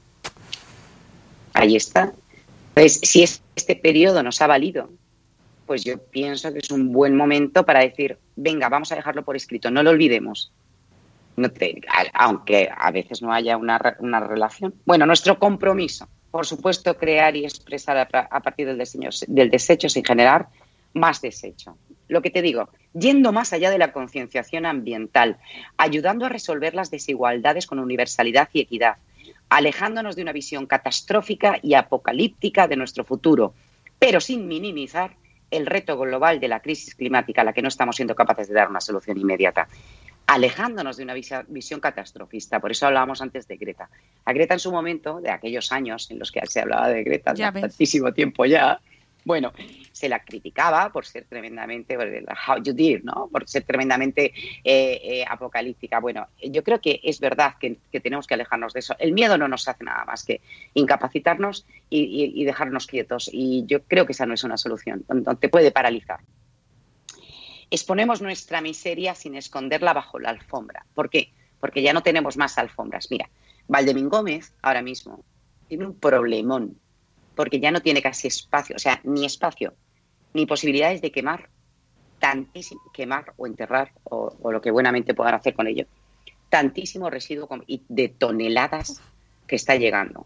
Ahí está. Entonces, si este periodo nos ha valido, pues yo pienso que es un buen momento para decir, venga, vamos a dejarlo por escrito, no lo olvidemos. No te, aunque a veces no haya una, una relación. Bueno, nuestro compromiso, por supuesto, crear y expresar a, a partir del, diseño, del desecho sin generar más desecho. Lo que te digo, yendo más allá de la concienciación ambiental, ayudando a resolver las desigualdades con universalidad y equidad, alejándonos de una visión catastrófica y apocalíptica de nuestro futuro, pero sin minimizar el reto global de la crisis climática a la que no estamos siendo capaces de dar una solución inmediata, alejándonos de una visión catastrofista. Por eso hablábamos antes de Greta. A Greta en su momento, de aquellos años en los que se hablaba de Greta, ya de tantísimo tiempo ya, bueno, se la criticaba por ser tremendamente, how you did, ¿no? Por ser tremendamente eh, eh, apocalíptica. Bueno, yo creo que es verdad que, que tenemos que alejarnos de eso. El miedo no nos hace nada más que incapacitarnos y, y, y dejarnos quietos. Y yo creo que esa no es una solución, no te puede paralizar. Exponemos nuestra miseria sin esconderla bajo la alfombra. ¿Por qué? Porque ya no tenemos más alfombras. Mira, Valdemín Gómez ahora mismo tiene un problemón, porque ya no tiene casi espacio, o sea, ni espacio, ni posibilidades de quemar, tantísimo, quemar o enterrar, o, o lo que buenamente puedan hacer con ello, tantísimo residuo de toneladas que está llegando.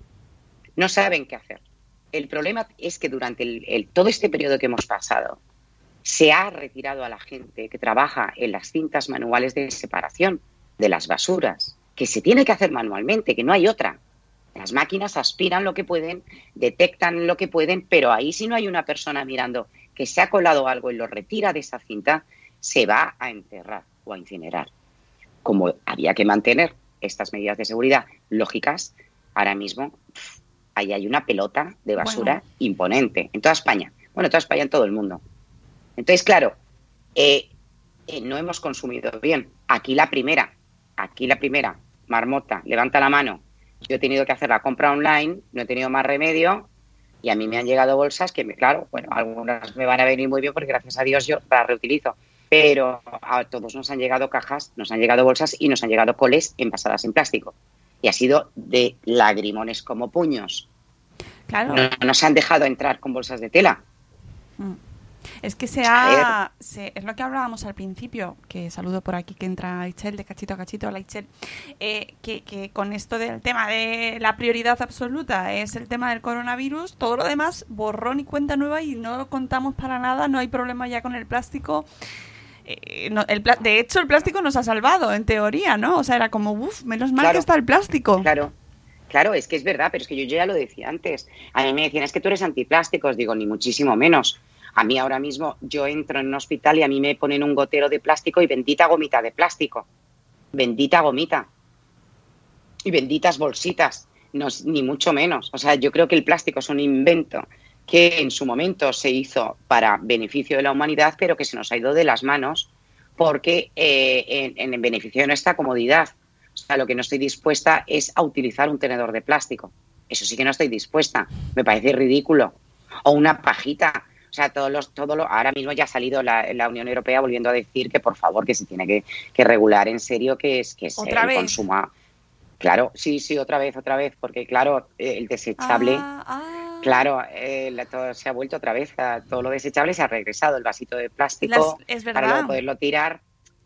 No saben qué hacer. El problema es que durante el, el, todo este periodo que hemos pasado, se ha retirado a la gente que trabaja en las cintas manuales de separación de las basuras, que se tiene que hacer manualmente, que no hay otra. Las máquinas aspiran lo que pueden, detectan lo que pueden, pero ahí si no hay una persona mirando que se ha colado algo y lo retira de esa cinta, se va a enterrar o a incinerar. Como había que mantener estas medidas de seguridad lógicas, ahora mismo pff, ahí hay una pelota de basura bueno. imponente en toda España. Bueno, en toda España, en todo el mundo. Entonces, claro, eh, eh, no hemos consumido bien. Aquí la primera, aquí la primera, Marmota, levanta la mano. Yo he tenido que hacer la compra online, no he tenido más remedio y a mí me han llegado bolsas que, me, claro, bueno, algunas me van a venir muy bien porque gracias a Dios yo las reutilizo, pero a todos nos han llegado cajas, nos han llegado bolsas y nos han llegado coles envasadas en plástico. Y ha sido de lagrimones como puños. Claro. No nos han dejado entrar con bolsas de tela. Mm. Es que se ha... Se, es lo que hablábamos al principio, que saludo por aquí que entra Itzel, de cachito a cachito. Hola, Itzel. Eh, que, que con esto del tema de la prioridad absoluta es el tema del coronavirus, todo lo demás, borrón y cuenta nueva y no lo contamos para nada, no hay problema ya con el plástico. Eh, no, el pla- de hecho, el plástico nos ha salvado, en teoría, ¿no? O sea, era como, uff, menos mal claro, que está el plástico. Claro. Claro, es que es verdad, pero es que yo, yo ya lo decía antes. A mí me decían, es que tú eres antiplásticos. Digo, ni muchísimo menos. A mí ahora mismo yo entro en un hospital y a mí me ponen un gotero de plástico y bendita gomita de plástico. Bendita gomita. Y benditas bolsitas. No, ni mucho menos. O sea, yo creo que el plástico es un invento que en su momento se hizo para beneficio de la humanidad, pero que se nos ha ido de las manos porque eh, en, en beneficio de nuestra comodidad. O sea, lo que no estoy dispuesta es a utilizar un tenedor de plástico. Eso sí que no estoy dispuesta. Me parece ridículo. O una pajita. O sea, todos los, todo lo, ahora mismo ya ha salido la, la Unión Europea volviendo a decir que, por favor, que se tiene que, que regular en serio que es que es el vez? consumo. Claro, sí, sí, otra vez, otra vez. Porque, claro, el desechable... Ah, ah. Claro, eh, la, todo, se ha vuelto otra vez. A, todo lo desechable se ha regresado. El vasito de plástico Las, es verdad. Para luego poderlo tirar...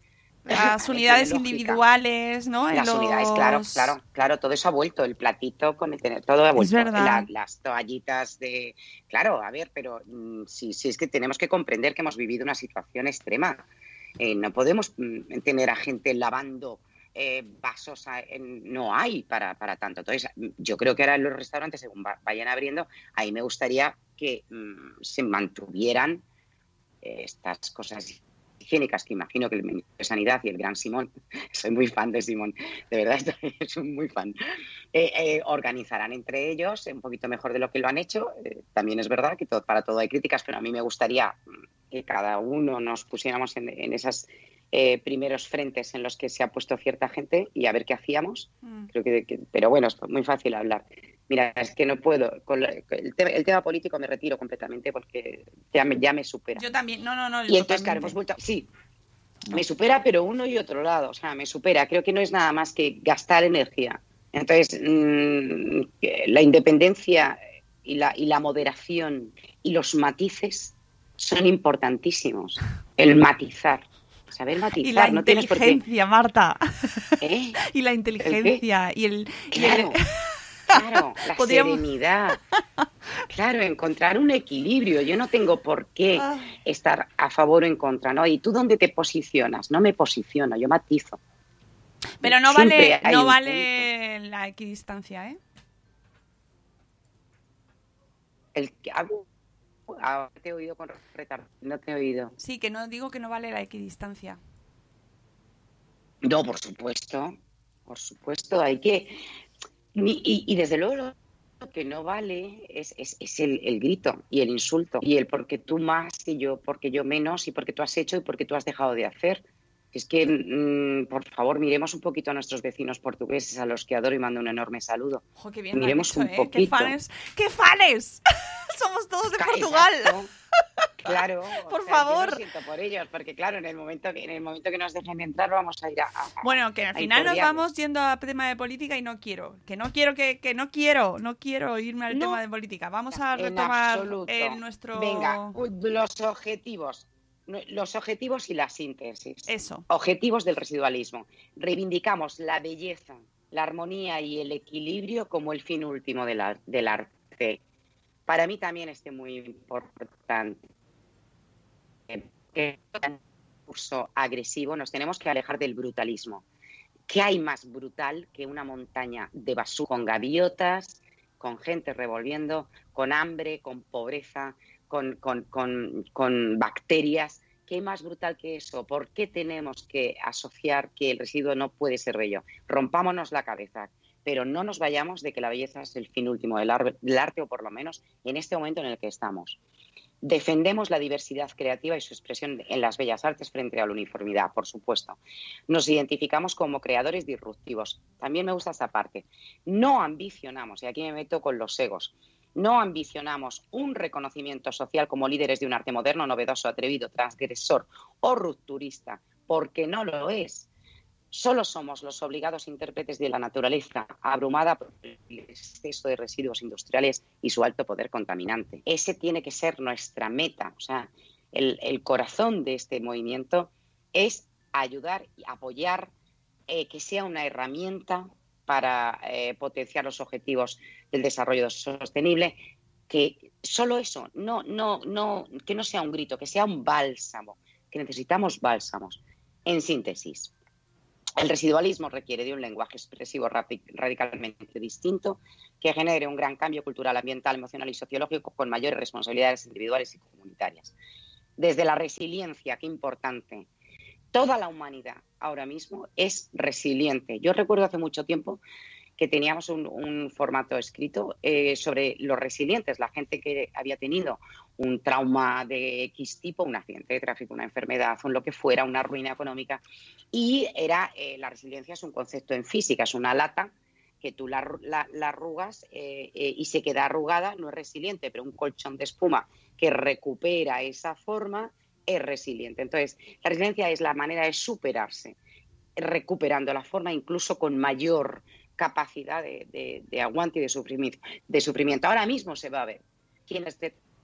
las unidades individuales, ¿no? Las los... unidades, claro, claro, claro, todo eso ha vuelto, el platito con el tener, todo ha vuelto. Es verdad. La, las toallitas de... Claro, a ver, pero mm, sí, sí es que tenemos que comprender que hemos vivido una situación extrema. Eh, no podemos mm, tener a gente lavando eh, vasos, a, en, no hay para, para tanto. Entonces, yo creo que ahora en los restaurantes, según va, vayan abriendo, ahí me gustaría que mm, se mantuvieran eh, estas cosas higiénicas, que imagino que el ministro de Sanidad y el gran Simón, soy muy fan de Simón, de verdad estoy, soy muy fan, eh, eh, organizarán entre ellos un poquito mejor de lo que lo han hecho. Eh, también es verdad que todo, para todo hay críticas, pero a mí me gustaría que cada uno nos pusiéramos en, en esos eh, primeros frentes en los que se ha puesto cierta gente y a ver qué hacíamos. Mm. Creo que, que, pero bueno, es muy fácil hablar. Mira, es que no puedo. Con la, el, tema, el tema político me retiro completamente porque ya me, ya me supera. Yo también, no, no, no. Y entonces, claro, hemos vuelto. Sí, no. Me supera, pero uno y otro lado. O sea, me supera. Creo que no es nada más que gastar energía. Entonces, mmm, la independencia y la, y la moderación y los matices son importantísimos. El matizar. Saber matizar. Y la no inteligencia, qué... Marta. ¿Eh? Y la inteligencia. ¿El y el. Claro. Y el... Claro, la Podríamos... serenidad. Claro, encontrar un equilibrio. Yo no tengo por qué estar a favor o en contra, ¿no? ¿Y tú dónde te posicionas? No me posiciono, yo matizo. Pero no Siempre vale, no vale punto. La equidistancia, ¿eh? El que hago... Ah, te he oído con retardo, no te he oído. Sí, que no digo que no vale la equidistancia. No, por supuesto, por supuesto, hay que... Y, y, y desde luego lo que no vale es, es, es el, el grito y el insulto y el porque tú más y yo porque yo menos y porque tú has hecho y porque tú has dejado de hacer. Es que, mmm, por favor, miremos un poquito a nuestros vecinos portugueses, a los que adoro y mando un enorme saludo. Ojo, qué bien miremos dicho, un ¿eh? poquito. ¡Qué fanes! ¡Qué fanes! Somos todos de Portugal. Exacto. Claro, por o sea, favor. Yo lo siento por ellos, porque claro, en el momento que en el momento que nos dejen entrar vamos a ir a, a bueno, que al final nos vamos yendo a tema de política y no quiero, que no quiero que, que no quiero, no quiero irme al no, tema de política. Vamos a retomar en nuestro venga los objetivos, los objetivos y la síntesis. Eso. Objetivos del residualismo. Reivindicamos la belleza, la armonía y el equilibrio como el fin último del, del arte. Para mí también es muy importante. Que en curso agresivo nos tenemos que alejar del brutalismo. ¿Qué hay más brutal que una montaña de basura con gaviotas, con gente revolviendo, con hambre, con pobreza, con, con, con, con bacterias? ¿Qué hay más brutal que eso? ¿Por qué tenemos que asociar que el residuo no puede ser bello? Rompámonos la cabeza, pero no nos vayamos de que la belleza es el fin último del, ar- del arte, o por lo menos en este momento en el que estamos. Defendemos la diversidad creativa y su expresión en las bellas artes frente a la uniformidad, por supuesto. Nos identificamos como creadores disruptivos. También me gusta esta parte. No ambicionamos, y aquí me meto con los egos, no ambicionamos un reconocimiento social como líderes de un arte moderno, novedoso, atrevido, transgresor o rupturista, porque no lo es. Solo somos los obligados intérpretes de la naturaleza, abrumada por el exceso de residuos industriales y su alto poder contaminante. Ese tiene que ser nuestra meta. O sea, el, el corazón de este movimiento es ayudar y apoyar, eh, que sea una herramienta para eh, potenciar los objetivos del desarrollo sostenible. Que solo eso, no, no, no, que no sea un grito, que sea un bálsamo, que necesitamos bálsamos. En síntesis, el residualismo requiere de un lenguaje expresivo radicalmente distinto que genere un gran cambio cultural, ambiental, emocional y sociológico con mayores responsabilidades individuales y comunitarias. Desde la resiliencia, qué importante. Toda la humanidad ahora mismo es resiliente. Yo recuerdo hace mucho tiempo que teníamos un, un formato escrito eh, sobre los resilientes, la gente que había tenido un trauma de X tipo, un accidente de tráfico, una enfermedad, o lo que fuera, una ruina económica. Y era eh, la resiliencia es un concepto en física, es una lata que tú la, la, la arrugas eh, eh, y se queda arrugada, no es resiliente, pero un colchón de espuma que recupera esa forma es resiliente. Entonces, la resiliencia es la manera de superarse, recuperando la forma incluso con mayor capacidad de, de, de aguante y de sufrimiento, de sufrimiento. Ahora mismo se va a ver quienes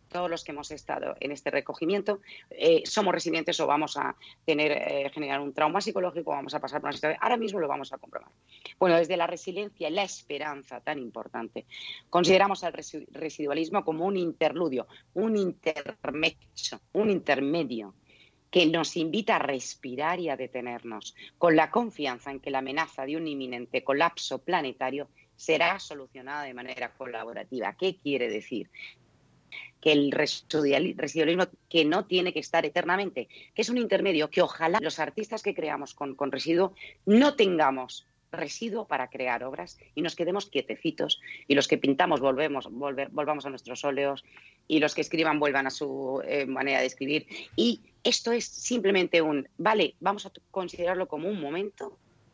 todos los que hemos estado en este recogimiento, eh, somos residentes o vamos a tener, eh, generar un trauma psicológico, vamos a pasar por una situación. Ahora mismo lo vamos a comprobar. Bueno, desde la resiliencia y la esperanza, tan importante, consideramos al residualismo como un interludio, un intermedio, un intermedio que nos invita a respirar y a detenernos, con la confianza en que la amenaza de un inminente colapso planetario será solucionada de manera colaborativa. ¿Qué quiere decir? Que el residualismo que no tiene que estar eternamente, que es un intermedio, que ojalá los artistas que creamos con, con residuo no tengamos residuo para crear obras y nos quedemos quietecitos, y los que pintamos volvemos, volver, volvamos a nuestros óleos, y los que escriban vuelvan a su eh, manera de escribir. Y esto es simplemente un, vale, vamos a considerarlo como un momento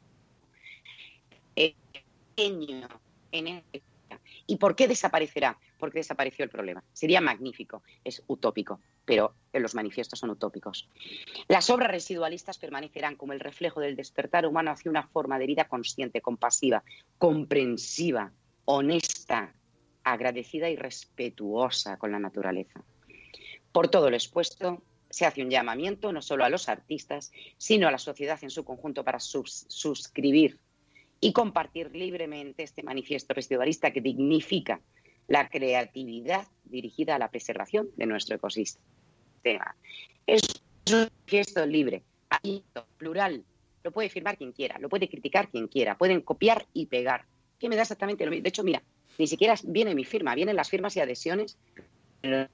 eh, pequeño en el... ¿Y por qué desaparecerá? Porque desapareció el problema. Sería magnífico, es utópico, pero los manifiestos son utópicos. Las obras residualistas permanecerán como el reflejo del despertar humano hacia una forma de vida consciente, compasiva, comprensiva, honesta, agradecida y respetuosa con la naturaleza. Por todo lo expuesto, se hace un llamamiento no solo a los artistas, sino a la sociedad en su conjunto para sus- suscribir y compartir libremente este manifiesto residualista que dignifica la creatividad dirigida a la preservación de nuestro ecosistema. Es un manifiesto libre, abierto, plural, lo puede firmar quien quiera, lo puede criticar quien quiera, pueden copiar y pegar, que me da exactamente lo mismo. De hecho, mira, ni siquiera viene mi firma, vienen las firmas y adhesiones, pero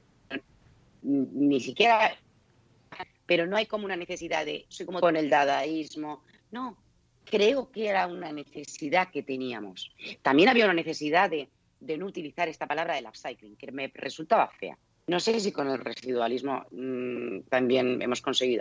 ni siquiera, pero no hay como una necesidad de, soy como con el dadaísmo, no. Creo que era una necesidad que teníamos. También había una necesidad de, de no utilizar esta palabra del upcycling, que me resultaba fea. No sé si con el residualismo mmm, también hemos conseguido.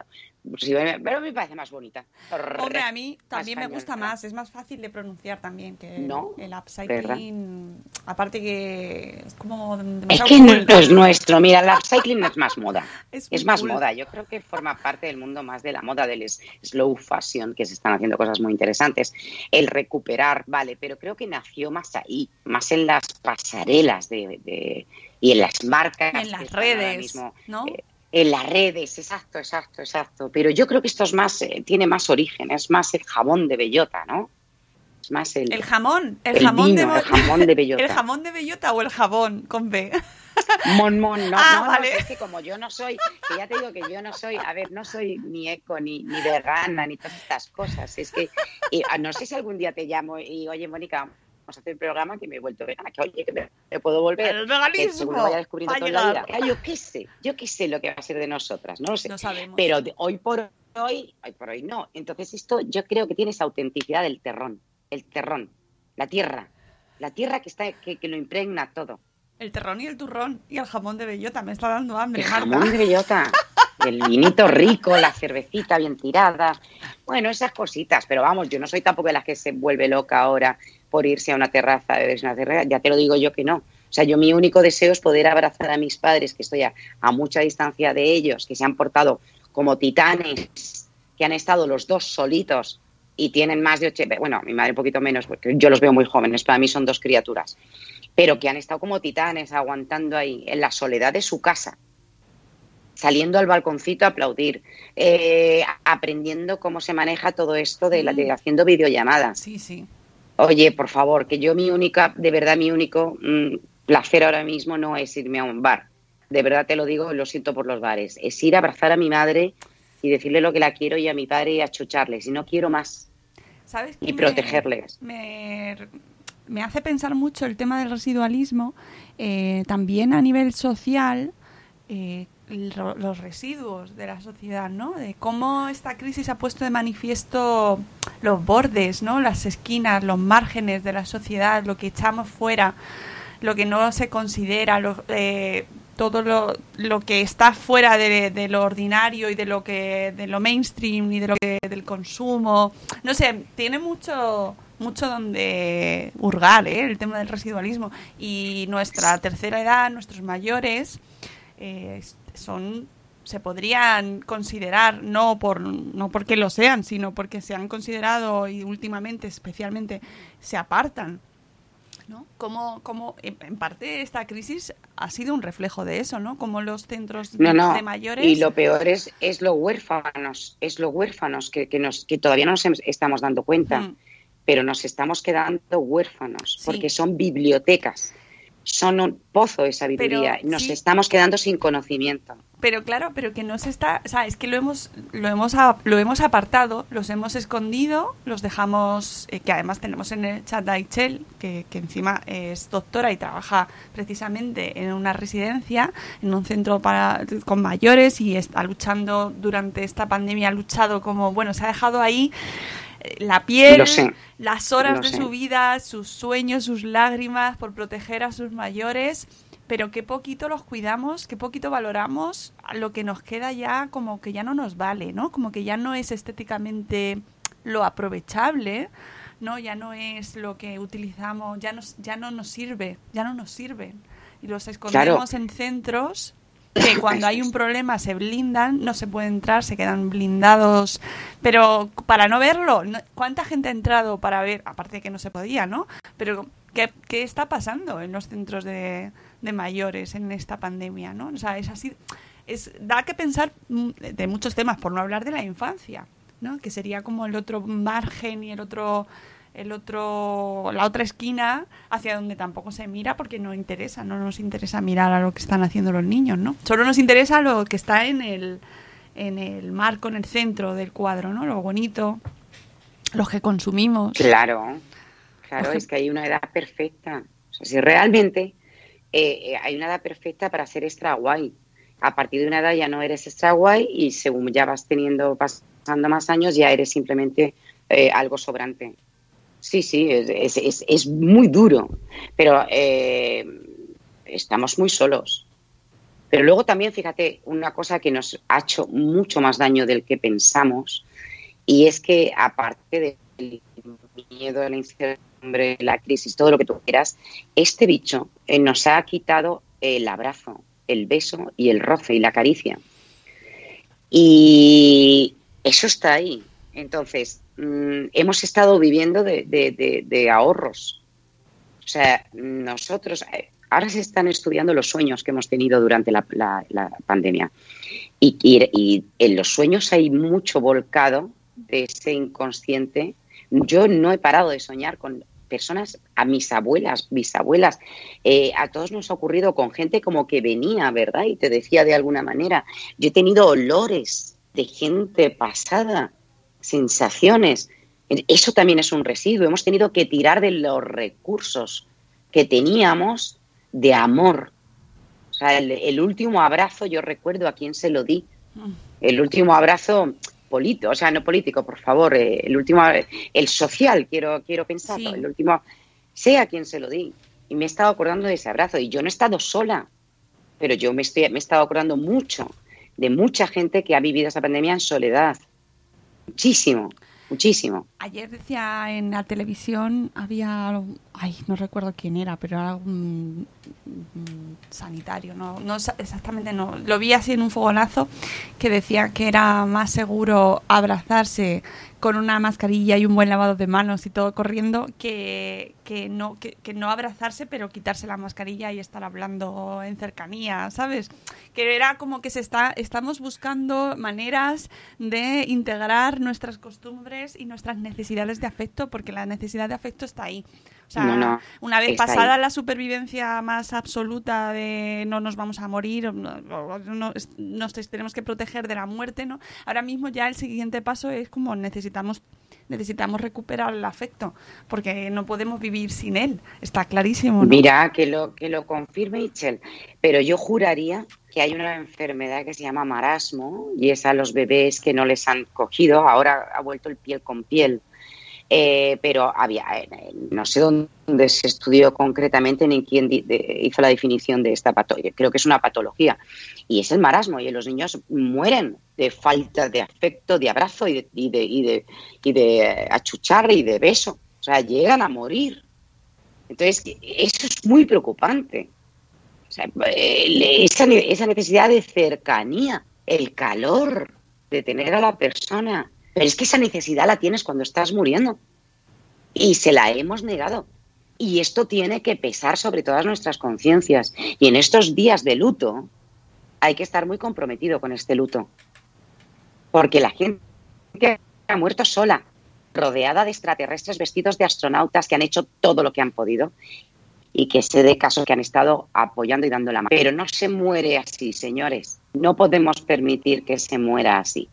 Pero me parece más bonita. Hombre, a mí también me español, gusta ¿verdad? más. Es más fácil de pronunciar también que ¿No? el upcycling. Aparte que es como Es demasiado que cool. no es nuestro. Mira, el upcycling es más moda. Es Es muy más cool. moda. Yo creo que forma parte del mundo más de la moda del s- slow fashion, que se están haciendo cosas muy interesantes. El recuperar, vale, pero creo que nació más ahí, más en las pasarelas de, de- y en las marcas. Y en que las están ahora redes, mismo, ¿no? eh, en las redes, exacto, exacto, exacto. Pero yo creo que esto es más, eh, tiene más origen, es más el jabón de bellota, ¿no? Es más el, El jamón, el, el jamón vino, de el bo- jamón de bellota. ¿El jamón de bellota o el jabón con B? Mon, mon, no, Ah, no, no, vale. es que como yo no soy, que ya te digo que yo no soy, a ver, no soy ni eco, ni, ni vegana, ni todas estas cosas. Es que, y, ah, no sé si algún día te llamo y, oye, Mónica, vamos a hacer un programa que me he vuelto vegana, que oye, que me, me puedo volver. El Que veganismo. según lo vaya descubriendo va a toda la vida. llegar. Ah, yo qué sé, yo qué sé lo que va a ser de nosotras, no lo sé. No sabemos. Pero de- hoy por hoy, hoy por hoy no. Entonces esto yo creo que tiene esa autenticidad del terrón, el terrón, la tierra, la tierra que está, que, que lo impregna todo. El terrón y el turrón y el jamón de bellota. Me está dando hambre, El Marta. jamón de bellota, el vinito rico, la cervecita bien tirada. Bueno, esas cositas, pero vamos, yo no soy tampoco de las que se vuelve loca ahora por irse a una terraza, beberse una cerveza. Ya te lo digo yo que no. O sea, yo mi único deseo es poder abrazar a mis padres, que estoy a, a mucha distancia de ellos, que se han portado como titanes, que han estado los dos solitos y tienen más de ochenta, bueno, mi madre un poquito menos, porque yo los veo muy jóvenes, para mí son dos criaturas, pero que han estado como titanes aguantando ahí en la soledad de su casa, saliendo al balconcito a aplaudir, eh, aprendiendo cómo se maneja todo esto de, la, de haciendo videollamadas. Sí, sí. Oye, por favor, que yo mi única, de verdad mi único mmm, placer ahora mismo no es irme a un bar. De verdad te lo digo, lo siento por los bares. Es ir a abrazar a mi madre y decirle lo que la quiero, y a mi padre y a chucharles. Y no quiero más. ¿Sabes Y qué me- protegerles. Me, me hace pensar mucho el tema del residualismo, eh, también a nivel social, eh, el ro- los residuos de la sociedad, ¿no? De cómo esta crisis ha puesto de manifiesto los bordes, ¿no? Las esquinas, los márgenes de la sociedad, lo que echamos fuera, lo que no se considera, lo, eh, todo lo, lo que está fuera de, de lo ordinario y de lo que de lo mainstream y de lo que del consumo. No sé, tiene mucho mucho donde hurgar, ¿eh? El tema del residualismo. Y nuestra tercera edad, nuestros mayores, eh, son se podrían considerar, no por no porque lo sean, sino porque se han considerado y últimamente especialmente se apartan, ¿no? Como, como en parte esta crisis ha sido un reflejo de eso, ¿no? Como los centros No, no. de mayores... Y lo peor es, es los huérfanos, es los huérfanos que, que, nos, que todavía no nos hem- estamos dando cuenta, Mm. pero nos estamos quedando huérfanos, Sí. porque son bibliotecas, son un pozo de sabiduría, Pero, nos sí. estamos quedando sin conocimiento. Pero claro, pero que no se está, o sea, es que lo hemos, lo hemos, a- lo hemos apartado, los hemos escondido, los dejamos, eh, que además tenemos en el chat a Aichel, que, que encima es doctora y trabaja precisamente en una residencia, en un centro para con mayores y está luchando durante esta pandemia, ha luchado como, bueno, se ha dejado ahí eh, la piel, Lo sé. las horas Lo de sé. su vida, sus sueños, sus lágrimas por proteger a sus mayores. Pero qué poquito los cuidamos, qué poquito valoramos a lo que nos queda ya, como que ya no nos vale, ¿no? Como que ya no es estéticamente lo aprovechable, ¿no? Ya no es lo que utilizamos, ya, nos, ya no nos sirve, ya no nos sirven. Y los escondemos en centros que cuando hay un problema se blindan, no se puede entrar, se quedan blindados, pero para no verlo, no- ¿cuánta gente ha entrado para ver? Aparte de que no se podía, ¿no? Pero ¿qué, qué está pasando en los centros de, de mayores en esta pandemia, ¿no? O sea, es así, es, da que pensar mm, de muchos temas, por no hablar de la infancia, ¿no? Que sería como el otro margen y el otro el otro la otra esquina hacia donde tampoco se mira porque no interesa, no nos interesa mirar a lo que están haciendo los niños, ¿no? Solo nos interesa lo que está en el en el marco, en el centro del cuadro, ¿no? Lo bonito, los que consumimos. Claro, claro, Oje. es que hay una edad perfecta. O sea, si realmente eh, eh, hay una edad perfecta para ser extra guay. A partir de una edad ya no eres extra guay y según ya vas teniendo, pasando más años, ya eres simplemente eh, algo sobrante. Sí, sí, es, es, es, es muy duro, pero eh, estamos muy solos. Pero luego también, fíjate, una cosa que nos ha hecho mucho más daño del que pensamos, y es que aparte del miedo, la incertidumbre, la crisis, todo lo que tú quieras, este bicho eh, nos ha quitado el abrazo, el beso y el roce y la caricia. Y eso está ahí. Entonces, mmm, hemos estado viviendo de, de, de, de ahorros. O sea, nosotros... Eh, ahora se están estudiando los sueños que hemos tenido durante la, la, la pandemia. Y, y, y en los sueños hay mucho volcado de ese inconsciente. Yo no he parado de soñar con personas, a mis abuelas, bisabuelas, eh, a todos nos ha ocurrido con gente como que venía, ¿verdad? Y te decía de alguna manera, yo he tenido olores de gente pasada, sensaciones. Eso también es un residuo. Hemos tenido que tirar de los recursos que teníamos de amor. O sea, el, el último abrazo, yo recuerdo a quién se lo di. El último abrazo político, o sea, no político, por favor, eh, el último, el social, quiero, quiero pensarlo, Sí. el último, sé a quién se lo di. Y me he estado acordando de ese abrazo. Y yo no he estado sola, pero yo me, estoy, me he estado acordando mucho de mucha gente que ha vivido esa pandemia en soledad. Muchísimo, muchísimo. Ayer decía en la televisión, había, ay, no recuerdo quién era, pero era un, un sanitario, no, no exactamente, no, lo vi así en un fogonazo, que decía que era más seguro abrazarse con una mascarilla y un buen lavado de manos y todo corriendo que, que no que, que no abrazarse pero quitarse la mascarilla y estar hablando en cercanía, ¿sabes? Que era como que se está estamos buscando maneras de integrar nuestras costumbres y nuestras necesidades de afecto, porque la necesidad de afecto está ahí. O sea, No, no, una vez está pasada ahí. la supervivencia más absoluta de no nos vamos a morir, no, no, no, nos tenemos que proteger de la muerte, ¿no? Ahora mismo ya el siguiente paso es como necesitamos necesitamos recuperar el afecto, porque no podemos vivir sin él, está clarísimo, ¿no? Mira, que lo, que lo confirme Itzel, pero yo juraría que hay una enfermedad que se llama marasmo y es a los bebés que no les han cogido, ahora ha vuelto el piel con piel. Eh, pero había, eh, no sé dónde se estudió concretamente ni quién di, de, hizo la definición de esta patología. Creo que es una patología y es el marasmo, y los niños mueren de falta de afecto, de abrazo y de, y de, y de, y de achuchar y de beso. O sea, llegan a morir. Entonces, eso es muy preocupante. O sea, esa, esa necesidad de cercanía, el calor de tener a la persona. Pero es que esa necesidad la tienes cuando estás muriendo. Y se la hemos negado. Y esto tiene que pesar sobre todas nuestras conciencias. Y en estos días de luto hay que estar muy comprometido con este luto. Porque la gente ha muerto sola, rodeada de extraterrestres vestidos de astronautas que han hecho todo lo que han podido y que sé de casos que han estado apoyando y dando la mano. Pero no se muere así, señores. No podemos permitir que se muera así.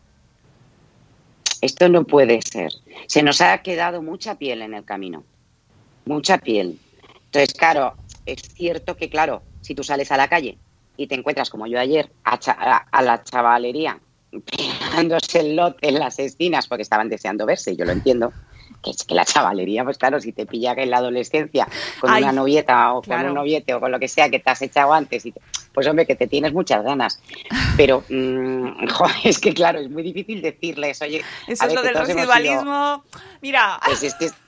Esto no puede ser. Se nos ha quedado mucha piel en el camino. Mucha piel. Entonces, claro, es cierto que, claro, si tú sales a la calle y te encuentras, como yo ayer, a, cha- a, a la chavalería pegándose el lote en las esquinas porque estaban deseando verse, yo lo entiendo, que es que la chavalería, pues claro, si te pilla en la adolescencia con Ay, una novieta o claro. con un noviete o con lo que sea que te has echado antes, y te- pues hombre, que te tienes muchas ganas. Pero, mmm, joder, es que claro, es muy difícil decirles, oye, Eso a es ver, lo que del todos hemos sido- residualismo. Mira, Pues es que es,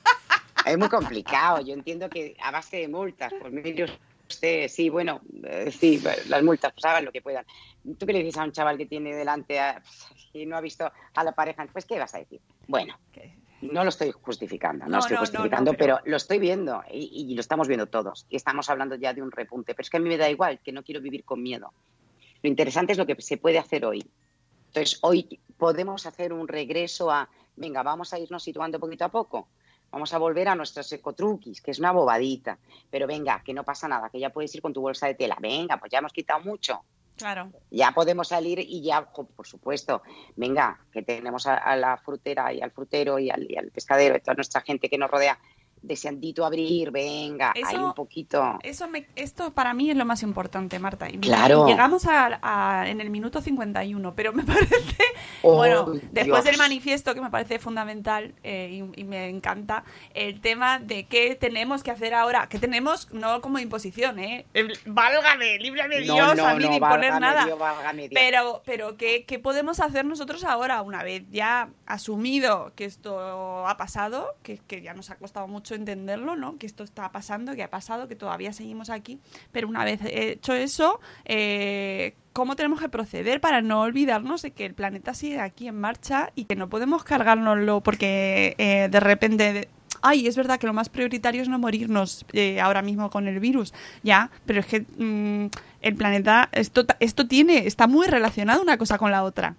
es muy complicado. Yo entiendo que a base de multas, pues mire usted, sí, bueno, eh, sí, las multas, pues hagan lo que puedan. ¿Tú qué le dices a un chaval que tiene delante a, y no ha visto a la pareja? Pues, ¿qué vas a decir? Bueno, ¿qué? no lo estoy justificando, no, No, estoy no, no, justificando, no, pero- pero... lo estoy viendo y, y lo estamos viendo todos. Y estamos hablando ya de un repunte, pero es que a mí me da igual, que no quiero vivir con miedo. Lo interesante es lo que se puede hacer hoy. Entonces, hoy podemos hacer un regreso a, venga, vamos a irnos situando poquito a poco. Vamos a volver a nuestros ecotruquis, que es una bobadita. Pero venga, que no pasa nada, que ya puedes ir con tu bolsa de tela. Venga, pues ya hemos quitado mucho. Claro. Ya podemos salir y ya, jo, por supuesto, venga, que tenemos a, a la frutera y al frutero y al, y al pescadero y toda nuestra gente que nos rodea, deseandito abrir, venga, Eso- hay un poquito. Eso me, esto para mí es lo más importante, Marta. Y mira, Claro. y llegamos a, a- en el minuto cincuenta y uno, pero me parece, Oh, bueno, después Dios. del manifiesto, que me parece fundamental eh, y, y me encanta, el tema de qué tenemos que hacer ahora, qué tenemos, no como imposición, ¿eh? El- válgame, líbrame No, Dios no, a mí no, de imponer válgame nada. Dios, válgame Dios. Pero, pero ¿qué, qué podemos hacer nosotros ahora, una vez ya asumido que esto ha pasado, que, que ya nos ha costado mucho entenderlo, ¿no? Que esto está pasando, que ha pasado, que todavía seguimos aquí, pero una vez hecho eso, eh, ¿cómo tenemos que proceder para no olvidarnos de que el planeta sigue aquí en marcha y que no podemos cargárnoslo porque eh, de repente... Ay, es verdad que lo más prioritario es no morirnos eh, ahora mismo con el virus, ya, pero es que mm, el planeta, esto, esto tiene, está muy relacionado una cosa con la otra.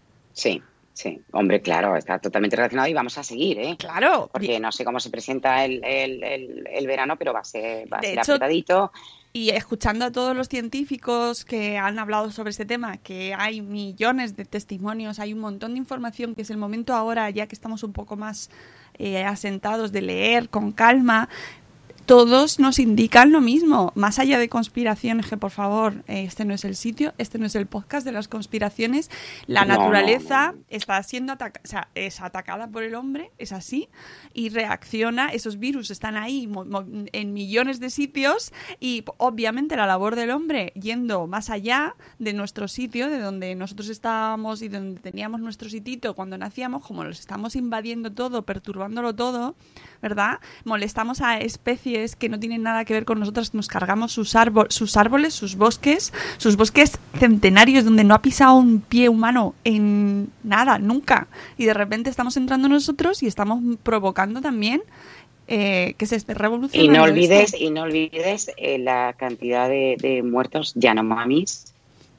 Sí, sí, hombre, claro, está totalmente relacionado y vamos a seguir, ¿eh? Claro. Porque no sé cómo se presenta el, el, el, el verano, pero va a ser, va a De ser hecho, apretadito. Y escuchando a todos los científicos que han hablado sobre este tema, que hay millones de testimonios, hay un montón de información, que es el momento ahora, ya que estamos un poco más eh, asentados, de leer con calma. Todos nos indican lo mismo, más allá de conspiraciones, que por favor, eh, este no es el sitio, este no es el podcast de las conspiraciones. La No, naturaleza no, no. está siendo ataca- o sea, es atacada por el hombre, es así, y reacciona, esos virus están ahí mo- mo- en millones de sitios y obviamente la labor del hombre yendo más allá de nuestro sitio, de donde nosotros estábamos y donde teníamos nuestro sitito cuando nacíamos, como los estamos invadiendo todo, perturbándolo todo, ¿verdad? Molestamos a especies que no tienen nada que ver con nosotros, nos cargamos sus, árbol, sus árboles, sus bosques, sus bosques centenarios donde no ha pisado un pie humano en nada, nunca. Y de repente estamos entrando nosotros y estamos provocando también eh, que se esté Y revolucionando no olvides, esto. y no olvides eh, la cantidad de, de muertos Yanomamis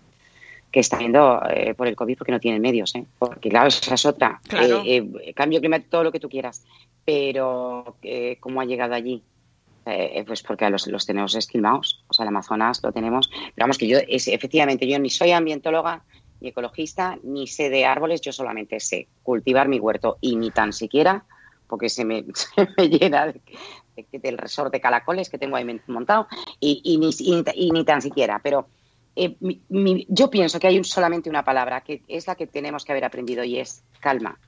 que está viendo eh, por el COVID porque no tienen medios, ¿eh? Porque claro, esa es otra. Claro. Eh, eh, cambio climático, todo lo que tú quieras, pero eh, ¿cómo ha llegado allí? Eh, pues porque los, los tenemos esquilmados, o sea, el Amazonas lo tenemos. Pero vamos, que yo, es, efectivamente, yo ni soy ambientóloga, ni ecologista, ni sé de árboles, yo solamente sé cultivar mi huerto y ni tan siquiera, porque se me, se me llena de, de, del resort de caracoles que tengo ahí montado, y, y, ni, y, y ni tan siquiera. Pero eh, mi, mi, yo pienso que hay un, solamente una palabra, que es la que tenemos que haber aprendido, y es calma.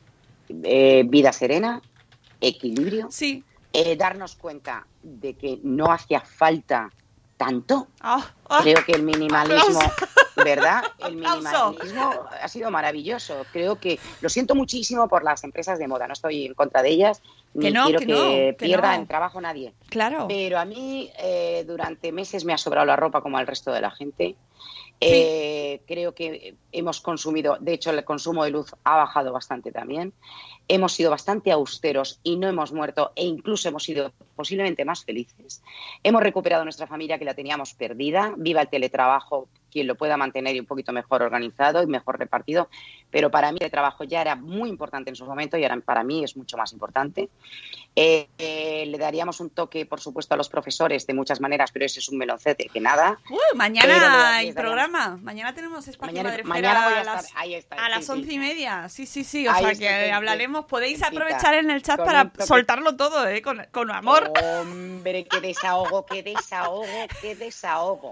Eh, vida serena, equilibrio. Sí. Eh, darnos cuenta de que no hacía falta tanto. Oh, oh. Creo que el minimalismo, ¿verdad? El Aplauso. minimalismo ha sido maravilloso. Creo que lo siento muchísimo por las empresas de moda. No estoy en contra de ellas, ni Que no, quiero que que, no, que pierda no. en trabajo nadie. Claro. Pero a mí eh, durante meses me ha sobrado la ropa como al resto de la gente. Eh, creo que hemos consumido, de hecho el consumo de luz ha bajado bastante también. Hemos sido bastante austeros y no hemos muerto e incluso hemos sido posiblemente más felices. Hemos recuperado nuestra familia que la teníamos perdida. Viva el teletrabajo, quien lo pueda mantener y un poquito mejor organizado y mejor repartido. Pero para mí el trabajo ya era muy importante en su momento y ahora para mí es mucho más importante. Eh, eh, le daríamos un toque, por supuesto, a los profesores de muchas maneras, pero ese es un meloncete que nada. Uh, mañana hay programa. Mañana tenemos espacio mañana, Madrefera mañana voy a, a estar, las, ahí está, a sí, las sí. once y media. Sí, sí, sí. O Ahí sea está, que sí, hablaremos. Podéis sí, aprovechar en el chat con para un toque. soltarlo todo, ¿eh? Con, con amor. Hombre, qué desahogo, qué desahogo, qué desahogo.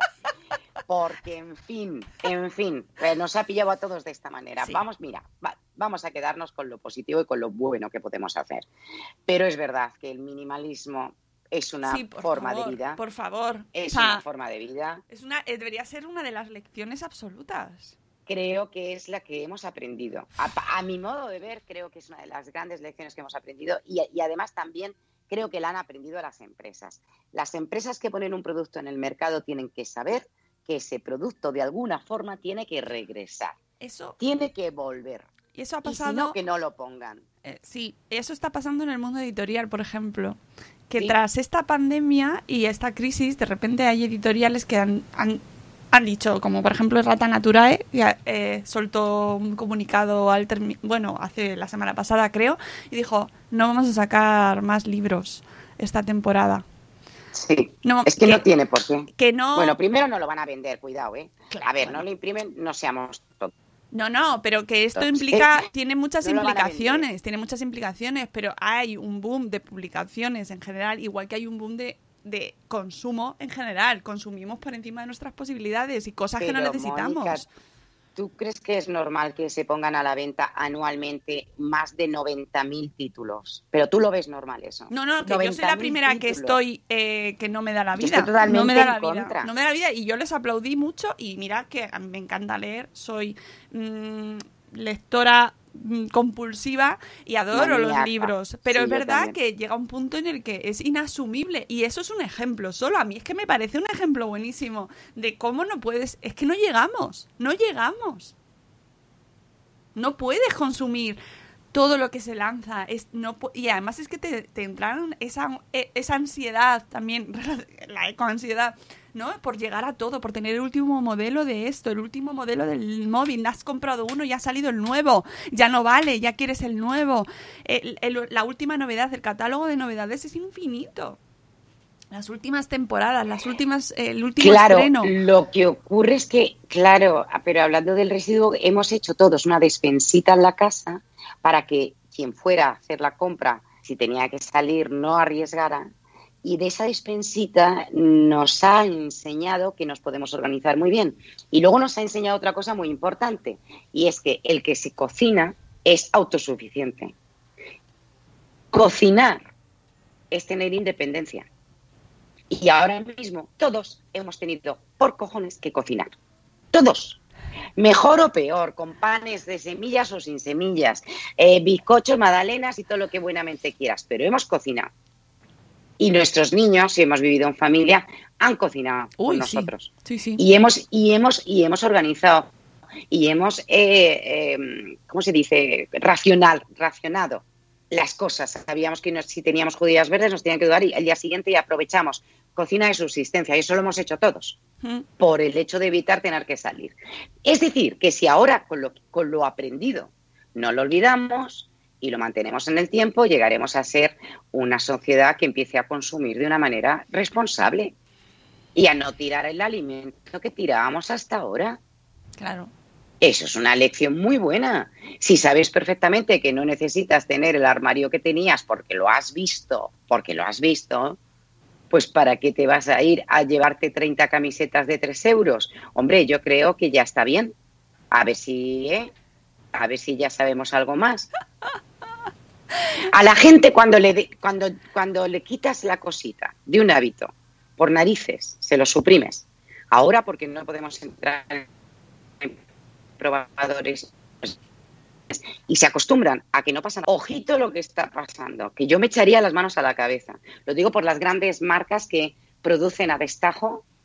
Porque, en fin, en fin, eh, nos ha pillado a todos de esta manera. Sí. Vamos, mira, va, vamos a quedarnos con lo positivo y con lo bueno que podemos hacer. Pero es verdad que el minimalismo es una Sí, por forma favor, de vida. Por favor. Es O sea, una forma de vida. es una, eh, debería ser una de las lecciones absolutas. Creo que es la que hemos aprendido. A, a mi modo de ver, creo que es una de las grandes lecciones que hemos aprendido y, y además también creo que la han aprendido las empresas. Las empresas que ponen un producto en el mercado tienen que saber que ese producto de alguna forma tiene que regresar, Eso, tiene que volver. y eso ha Y si pasado. no, que no lo pongan. Eh, sí, eso está pasando en el mundo editorial, por ejemplo. Que Sí. tras esta pandemia y esta crisis, de repente hay editoriales que han, han, han dicho, como por ejemplo Rata Naturae, que eh, soltó un comunicado al termi- bueno, hace la semana pasada creo, y dijo, no vamos a sacar más libros esta temporada. Sí, No, es que, que- no tiene por qué. Que no... Bueno, primero no lo van a vender, cuidado, ¿eh? Claro, a ver, bueno. no lo imprimen, no seamos tontos. No, no, pero que esto Entonces, implica, eh, tiene muchas no lo van a implicaciones, tiene muchas implicaciones, pero hay un boom de publicaciones en general, igual que hay un boom de, de consumo en general. Consumimos por encima de nuestras posibilidades y cosas que no Pero, necesitamos. Mónica, ¿tú crees que es normal que se pongan a la venta anualmente más de noventa mil títulos? Pero tú lo ves normal eso. No, no, que yo soy la noventa mil primera que títulos. estoy, eh, que no me da la Yo vida. estoy totalmente no me da la en vida. contra. No me da la vida y yo les aplaudí mucho y mira que a mí me encanta leer, soy mm, lectora mm, compulsiva y adoro los Maníaca. libros, pero Sí, es yo verdad también. que llega un punto en el que es inasumible y eso es un ejemplo solo. A mí es que me parece un ejemplo buenísimo de cómo no puedes, es que no llegamos, no llegamos. No puedes consumir todo lo que se lanza. Es, no, pu- y además es que te, te entraron esa, e- esa ansiedad también, la ecoansiedad, ¿no? Por llegar a todo, por tener el último modelo de esto, el último modelo del móvil. Has comprado uno, ya ha salido el nuevo, ya no vale, ya quieres el nuevo. El- el- la última novedad, el catálogo de novedades es infinito. Las últimas temporadas, las últimas, eh, el último Claro, estreno. lo que ocurre es que, claro, pero hablando del residuo, hemos hecho todos una despensita en la casa para que quien fuera a hacer la compra, si tenía que salir, no arriesgara. Y de esa despensita nos ha enseñado que nos podemos organizar muy bien. Y luego nos ha enseñado otra cosa muy importante, y es que el que se cocina es autosuficiente. Cocinar es tener independencia. Y ahora mismo todos hemos tenido por cojones que cocinar. Todos. Mejor o peor, con panes de semillas o sin semillas, eh, bizcochos, magdalenas y todo lo que buenamente quieras. Pero hemos cocinado. Y nuestros niños, si hemos vivido en familia, han cocinado Uy, con sí. nosotros. Sí, sí. Y hemos, y hemos, y hemos organizado. Y hemos, eh, eh, ¿cómo se dice? Racional, racionado las cosas. Sabíamos que nos, si teníamos judías verdes nos tenían que durar y al día siguiente y aprovechamos. Cocina de subsistencia, y eso lo hemos hecho todos, Mm. por el hecho de evitar tener que salir. Es decir, que si ahora con lo, con lo aprendido no lo olvidamos y lo mantenemos en el tiempo, llegaremos a ser una sociedad que empiece a consumir de una manera responsable y a no tirar el alimento que tirábamos hasta ahora. Claro. Eso es una lección muy buena. Si sabes perfectamente que no necesitas tener el armario que tenías porque lo has visto, porque lo has visto, pues ¿para qué te vas a ir a llevarte treinta camisetas de tres euros? Hombre, yo creo que ya está bien. A ver si, ¿eh? A ver si ya sabemos algo más. A la gente cuando le, de- cuando, cuando le quitas la cosita de un hábito, por narices, se lo suprimes. Ahora porque no podemos entrar en probadores y se acostumbran a que no pasa nada. Ojito lo que está pasando, que yo me echaría las manos a la cabeza. Lo digo por las grandes marcas que producen a destajo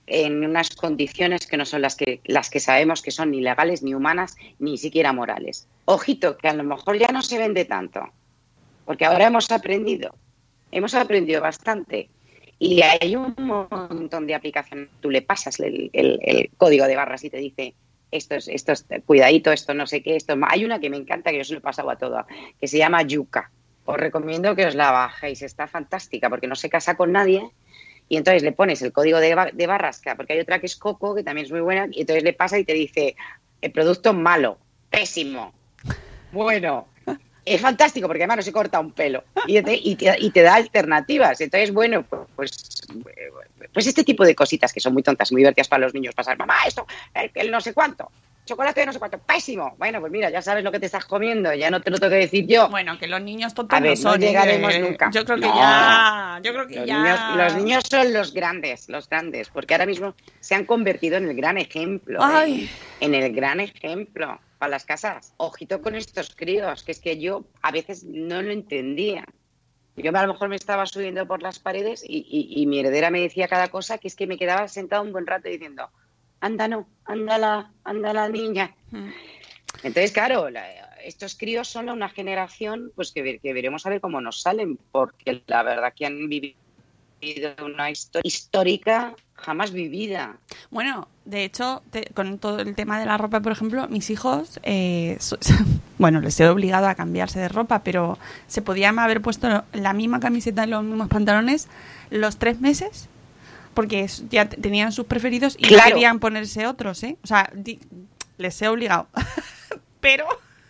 en unas condiciones que no son las que, las que sabemos que son ni legales, ni humanas, ni siquiera morales. Ojito, que a lo mejor ya no se vende tanto, porque ahora hemos aprendido, hemos aprendido bastante. Y hay un montón de aplicaciones. Tú le pasas el, el, el código de barras y te dice, esto es, esto es cuidadito, esto no sé qué, esto es... Hay una que me encanta, que yo se lo he pasado a todo, que se llama Yuka. Os recomiendo que os la bajéis, está fantástica, porque no se casa con nadie. Y entonces le pones el código de, de barras, porque hay otra que es Coco, que también es muy buena, y entonces le pasa y te dice, el producto malo, pésimo, bueno, es fantástico, porque además no se corta un pelo, y te, y te, y te da alternativas. Entonces, bueno, pues, pues este tipo de cositas que son muy tontas, muy divertidas para los niños, pasar, mamá, esto, el, el no sé cuánto, chocolate de no sé cuánto, pésimo. Bueno, pues mira, ya sabes lo que te estás comiendo, ya no te lo tengo que decir yo. Bueno, que los niños tontos a ver, no son. No llegaremos eh, nunca. Yo creo que no. ya. Yo creo que los ya. Niños, los niños son los grandes, los grandes, porque ahora mismo se han convertido en el gran ejemplo. Ay. ¿eh? En el gran ejemplo para las casas. Ojito con estos críos, que es que yo a veces no lo entendía. Yo a lo mejor me estaba subiendo por las paredes y, y, y mi heredera me decía cada cosa, que es que me quedaba sentado un buen rato diciendo, anda no, anda la, anda la niña. Hmm. Entonces, claro, la, estos críos son una generación pues que, que veremos a ver cómo nos salen, porque la verdad que han vivido una historia histórica jamás vivida. Bueno, de hecho, te, con todo el tema de la ropa, por ejemplo, mis hijos, eh, so, bueno, les he obligado a cambiarse de ropa, pero se podían haber puesto la misma camiseta y los mismos pantalones los tres meses, porque ya tenían sus preferidos y claro. No querían ponerse otros, ¿eh? O sea, di, les he obligado, pero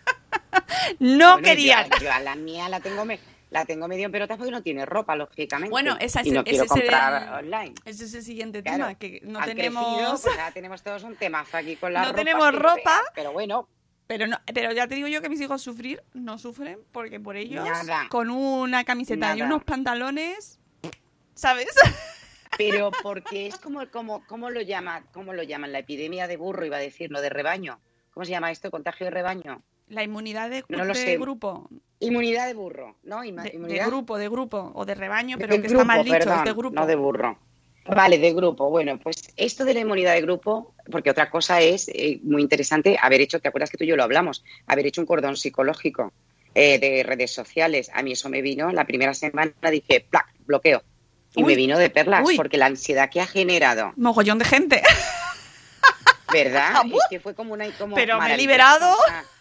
no bueno, querían. Yo, yo a la mía la tengo... Me... La tengo medio en pelotas porque no tiene ropa, lógicamente. Bueno, esa es, y no ese quiero es comprar el, online. Ese es el siguiente claro, tema, que no han tenemos... Crecido, pues ya tenemos todos un temazo aquí con la no ropa. No tenemos ropa, fea, pero bueno. Pero, no, pero ya te digo yo que mis hijos sufrir no sufren, porque por ellos, Nada. con una camiseta Nada. y unos pantalones, ¿sabes? Pero porque es como, como, ¿cómo lo llama, cómo lo llaman? La epidemia de burro, iba a decir, no de rebaño. ¿Cómo se llama esto? ¿Contagio de rebaño? La inmunidad de, no lo de sé. grupo. Inmunidad de burro, ¿no? De, inmunidad... de grupo, de grupo, o de rebaño, de, pero de que grupo, está mal dicho, perdón, es de grupo. No de burro. Vale, de grupo. Bueno, pues esto de la inmunidad de grupo, porque otra cosa es eh, muy interesante haber hecho, ¿te acuerdas que tú y yo lo hablamos? Haber hecho un cordón psicológico eh, de redes sociales. A mí eso me vino, la primera semana dije, ¡plac!, bloqueo. Y uy, me vino de perlas, uy. Porque la ansiedad que ha generado. Mogollón de gente. ¿Verdad? Es que fue como una... Como pero me he liberado...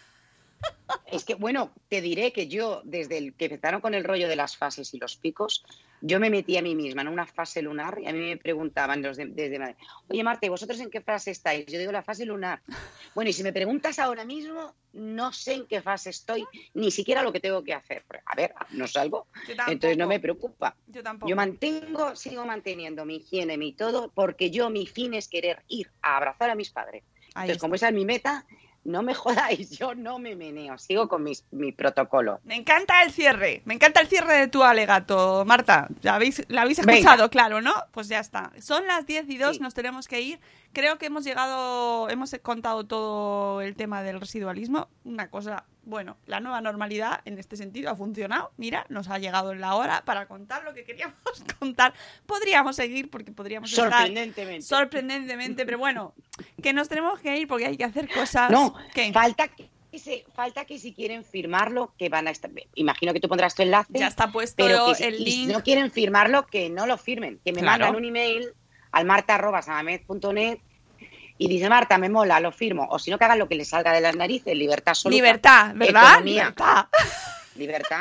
Es que, bueno, te diré que yo, desde el que empezaron con el rollo de las fases y los picos, yo me metí a mí misma en una fase lunar y a mí me preguntaban los de, desde Madrid, oye, Marta, ¿vosotros en qué fase estáis? Yo digo, la fase lunar. Bueno, y si me preguntas ahora mismo, no sé en qué fase estoy, ni siquiera lo que tengo que hacer. A ver, no salgo, entonces no me preocupa. Yo tampoco. Yo mantengo, sigo manteniendo mi higiene, mi todo, porque yo, mi fin es querer ir a abrazar a mis padres. Ahí entonces, está. Como esa es mi meta... No me jodáis, yo no me meneo, sigo con mis, mi protocolo. Me encanta el cierre, me encanta el cierre de tu alegato, Marta. ¿La habéis, la habéis escuchado? Venga. Claro, ¿no? Pues ya está. Son las diez y dos, sí. Nos tenemos que ir. Creo que hemos llegado, hemos contado todo el tema del residualismo. Una cosa, bueno, la nueva normalidad en este sentido ha funcionado. Mira, nos ha llegado la hora para contar lo que queríamos contar. Podríamos seguir porque podríamos sorprendentemente. Estar sorprendentemente, pero bueno, que nos tenemos que ir porque hay que hacer cosas. No, ¿Qué? falta que se, falta que si quieren firmarlo, que van a estar. Imagino que tú pondrás tu enlace. Ya está puesto pero que, el y link. Si no quieren firmarlo, que no lo firmen, que me claro. mandan un email al marta arroba samamed punto net y dice, Marta, me mola, lo firmo. O si no, que hagan lo que les salga de las narices, libertad absoluta. Libertad, ¿verdad? Economía. Libertad. Libertad.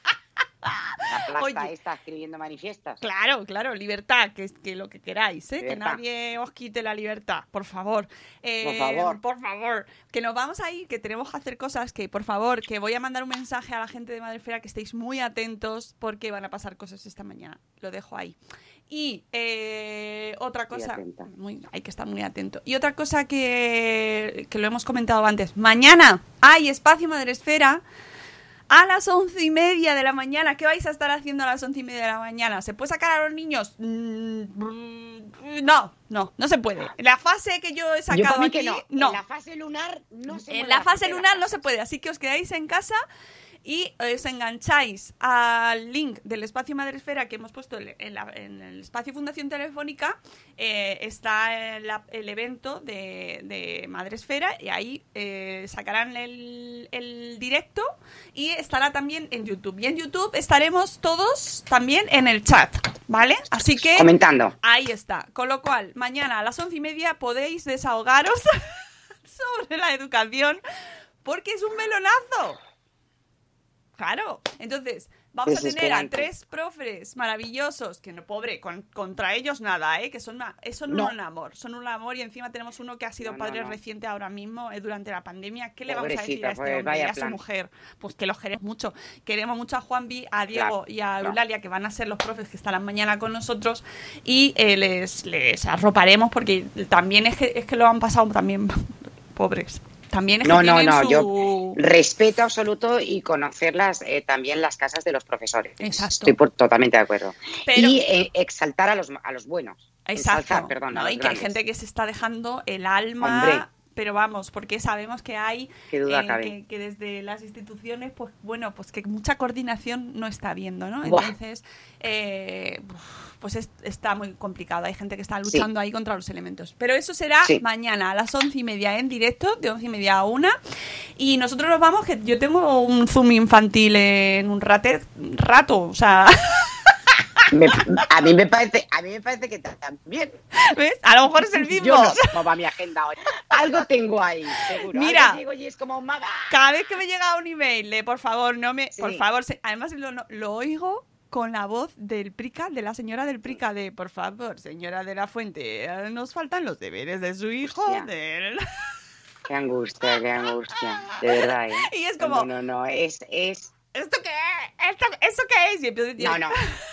La plaza Oye, está escribiendo manifiestos. Claro, claro, libertad, que, que lo que queráis, ¿eh? Libertad. Que nadie os quite la libertad, por favor. Eh, por favor. Por favor. Que nos vamos a ir, que tenemos que hacer cosas, que por favor, que voy a mandar un mensaje a la gente de Madrefera que estéis muy atentos porque van a pasar cosas esta mañana. Lo dejo ahí. Y eh, otra cosa, muy, hay que estar muy atento. Y otra cosa que, que lo hemos comentado antes, mañana hay espacio Madresfera a las once y media de la mañana. ¿Qué vais a estar haciendo a las once y media de la mañana? ¿Se puede sacar a los niños? No, no, no se puede. En la fase que yo he sacado yo aquí, no. no. En la fase lunar no se puede. En la fase lunar no se puede, así que os quedáis en casa. y os engancháis al link del espacio Madresfera que hemos puesto en, la, en el espacio Fundación Telefónica, eh, está el, el evento de, de Madresfera y ahí eh, sacarán el, el directo y estará también en YouTube. Y en YouTube estaremos todos también en el chat, ¿vale? Así que... Comentando. Ahí está. Con lo cual, mañana a las once y media podéis desahogaros sobre la educación porque es un melonazo. Claro, entonces vamos a tener a tres profes maravillosos, que no, pobre, con, contra ellos nada, ¿eh? Que son, una, son no. un amor, son un amor y encima tenemos uno que ha sido no, padre no, no. reciente ahora mismo, eh, durante la pandemia. ¿Qué le vamos a decir a este pues, hombre y a su mujer? Pues que los queremos mucho. Queremos mucho a Juanvi, a Diego claro, y a Eulalia, claro. que van a ser los profes que estarán mañana con nosotros y eh, les, les arroparemos porque también es que, es que lo han pasado también pobres. También es no, que no, no, su... yo respeto absoluto y conocerlas eh, también las casas de los profesores. Exacto. Estoy por, totalmente de acuerdo. Pero... Y eh, exaltar a los, a los buenos. Exacto. Ensalzar, perdón, no, a los y que grandes. hay gente que se está dejando el alma... Hombre. Pero vamos, porque sabemos que hay Qué duda eh, cabe. que, que desde las instituciones, pues bueno, pues que mucha coordinación no está habiendo, ¿no? Buah. Entonces, eh, pues es, está muy complicado. Hay gente que está luchando sí. ahí contra los elementos. Pero eso será sí. mañana a las once y media en directo, de once y media a una. Y nosotros nos vamos, que yo tengo un Zoom infantil en un rate, rato, o sea... Me, a mí me parece a mí me parece que también. ¿Ves? A lo mejor es el mismo. Yo no sé cómo va mi agenda hoy. Algo tengo ahí, seguro. Mira, Algo llego y es como maga. Cada vez que me llega un email, de, por favor, no me, sí. por favor, se, además lo, no, lo oigo con la voz del Prica, de la señora del Prica, de por favor, señora de la Fuente, nos faltan los deberes de su hijo. Del... Qué angustia, qué angustia, de verdad. ¿eh? Y es como, no, no, no, es, es. ¿Esto qué es? ¿Esto, ¿Eso qué es? Y empiezo a decir, no, no.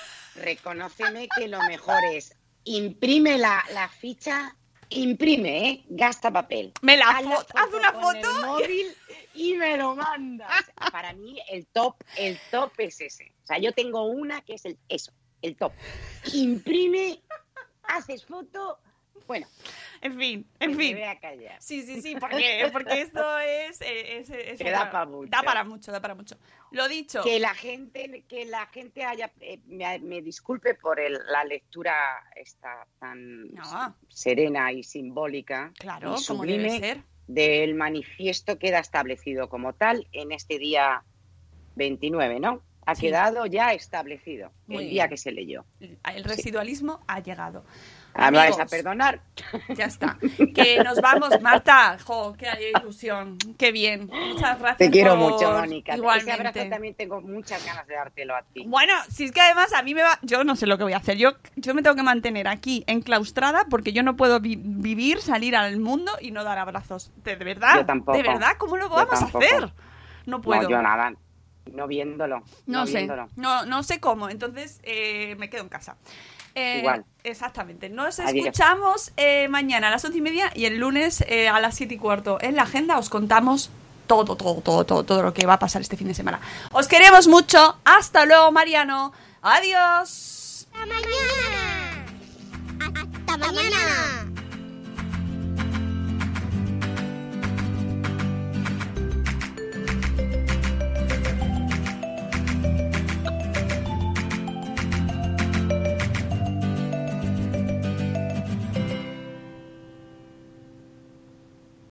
Reconóceme que lo mejor es imprime la, la ficha, imprime, ¿eh? Gasta papel. Me la haz, foto, haz una con foto el móvil y me lo mandas. Para mí el top, el top es ese. O sea, yo tengo una que es el eso, el top. Imprime, haces foto. Bueno, en fin, en pues fin. Me voy a callar. Sí, sí, sí, porque, porque esto es... es, es, es da para mucho. Da para mucho, da para mucho. Lo dicho. Que la gente, que la gente haya... Eh, me, me disculpe por el, la lectura esta tan no. serena y simbólica. Claro, y sublime como debe ser. Del manifiesto queda establecido como tal en este día veintinueve, ¿no? Ha sí. quedado ya establecido Muy el día bien. que se leyó. El residualismo sí. ha llegado. Ah, me vais a perdonar. Ya está. Que nos vamos, Marta. Jo, qué ilusión. Qué bien. Muchas gracias. Te quiero por... mucho, Mónica. Igualmente. Ese abrazo también tengo muchas ganas de dártelo a ti. Bueno, si es que además a mí me va... Yo no sé lo que voy a hacer. Yo, yo me tengo que mantener aquí enclaustrada porque yo no puedo vi- vivir, salir al mundo y no dar abrazos. ¿De, de verdad? Yo tampoco. ¿De verdad? ¿Cómo lo vamos a hacer? No puedo. No, yo nada. No viéndolo. No, no sé. Viéndolo. No, no sé cómo. Entonces eh, me quedo en casa. Eh, Igual. Exactamente. Nos Adiós. escuchamos eh, mañana a las once y media y el lunes eh, a las siete y cuarto. En la agenda os contamos todo, todo, todo, todo, todo lo que va a pasar este fin de semana. Os queremos mucho. Hasta luego, Mariano. Adiós. Hasta mañana. Hasta mañana.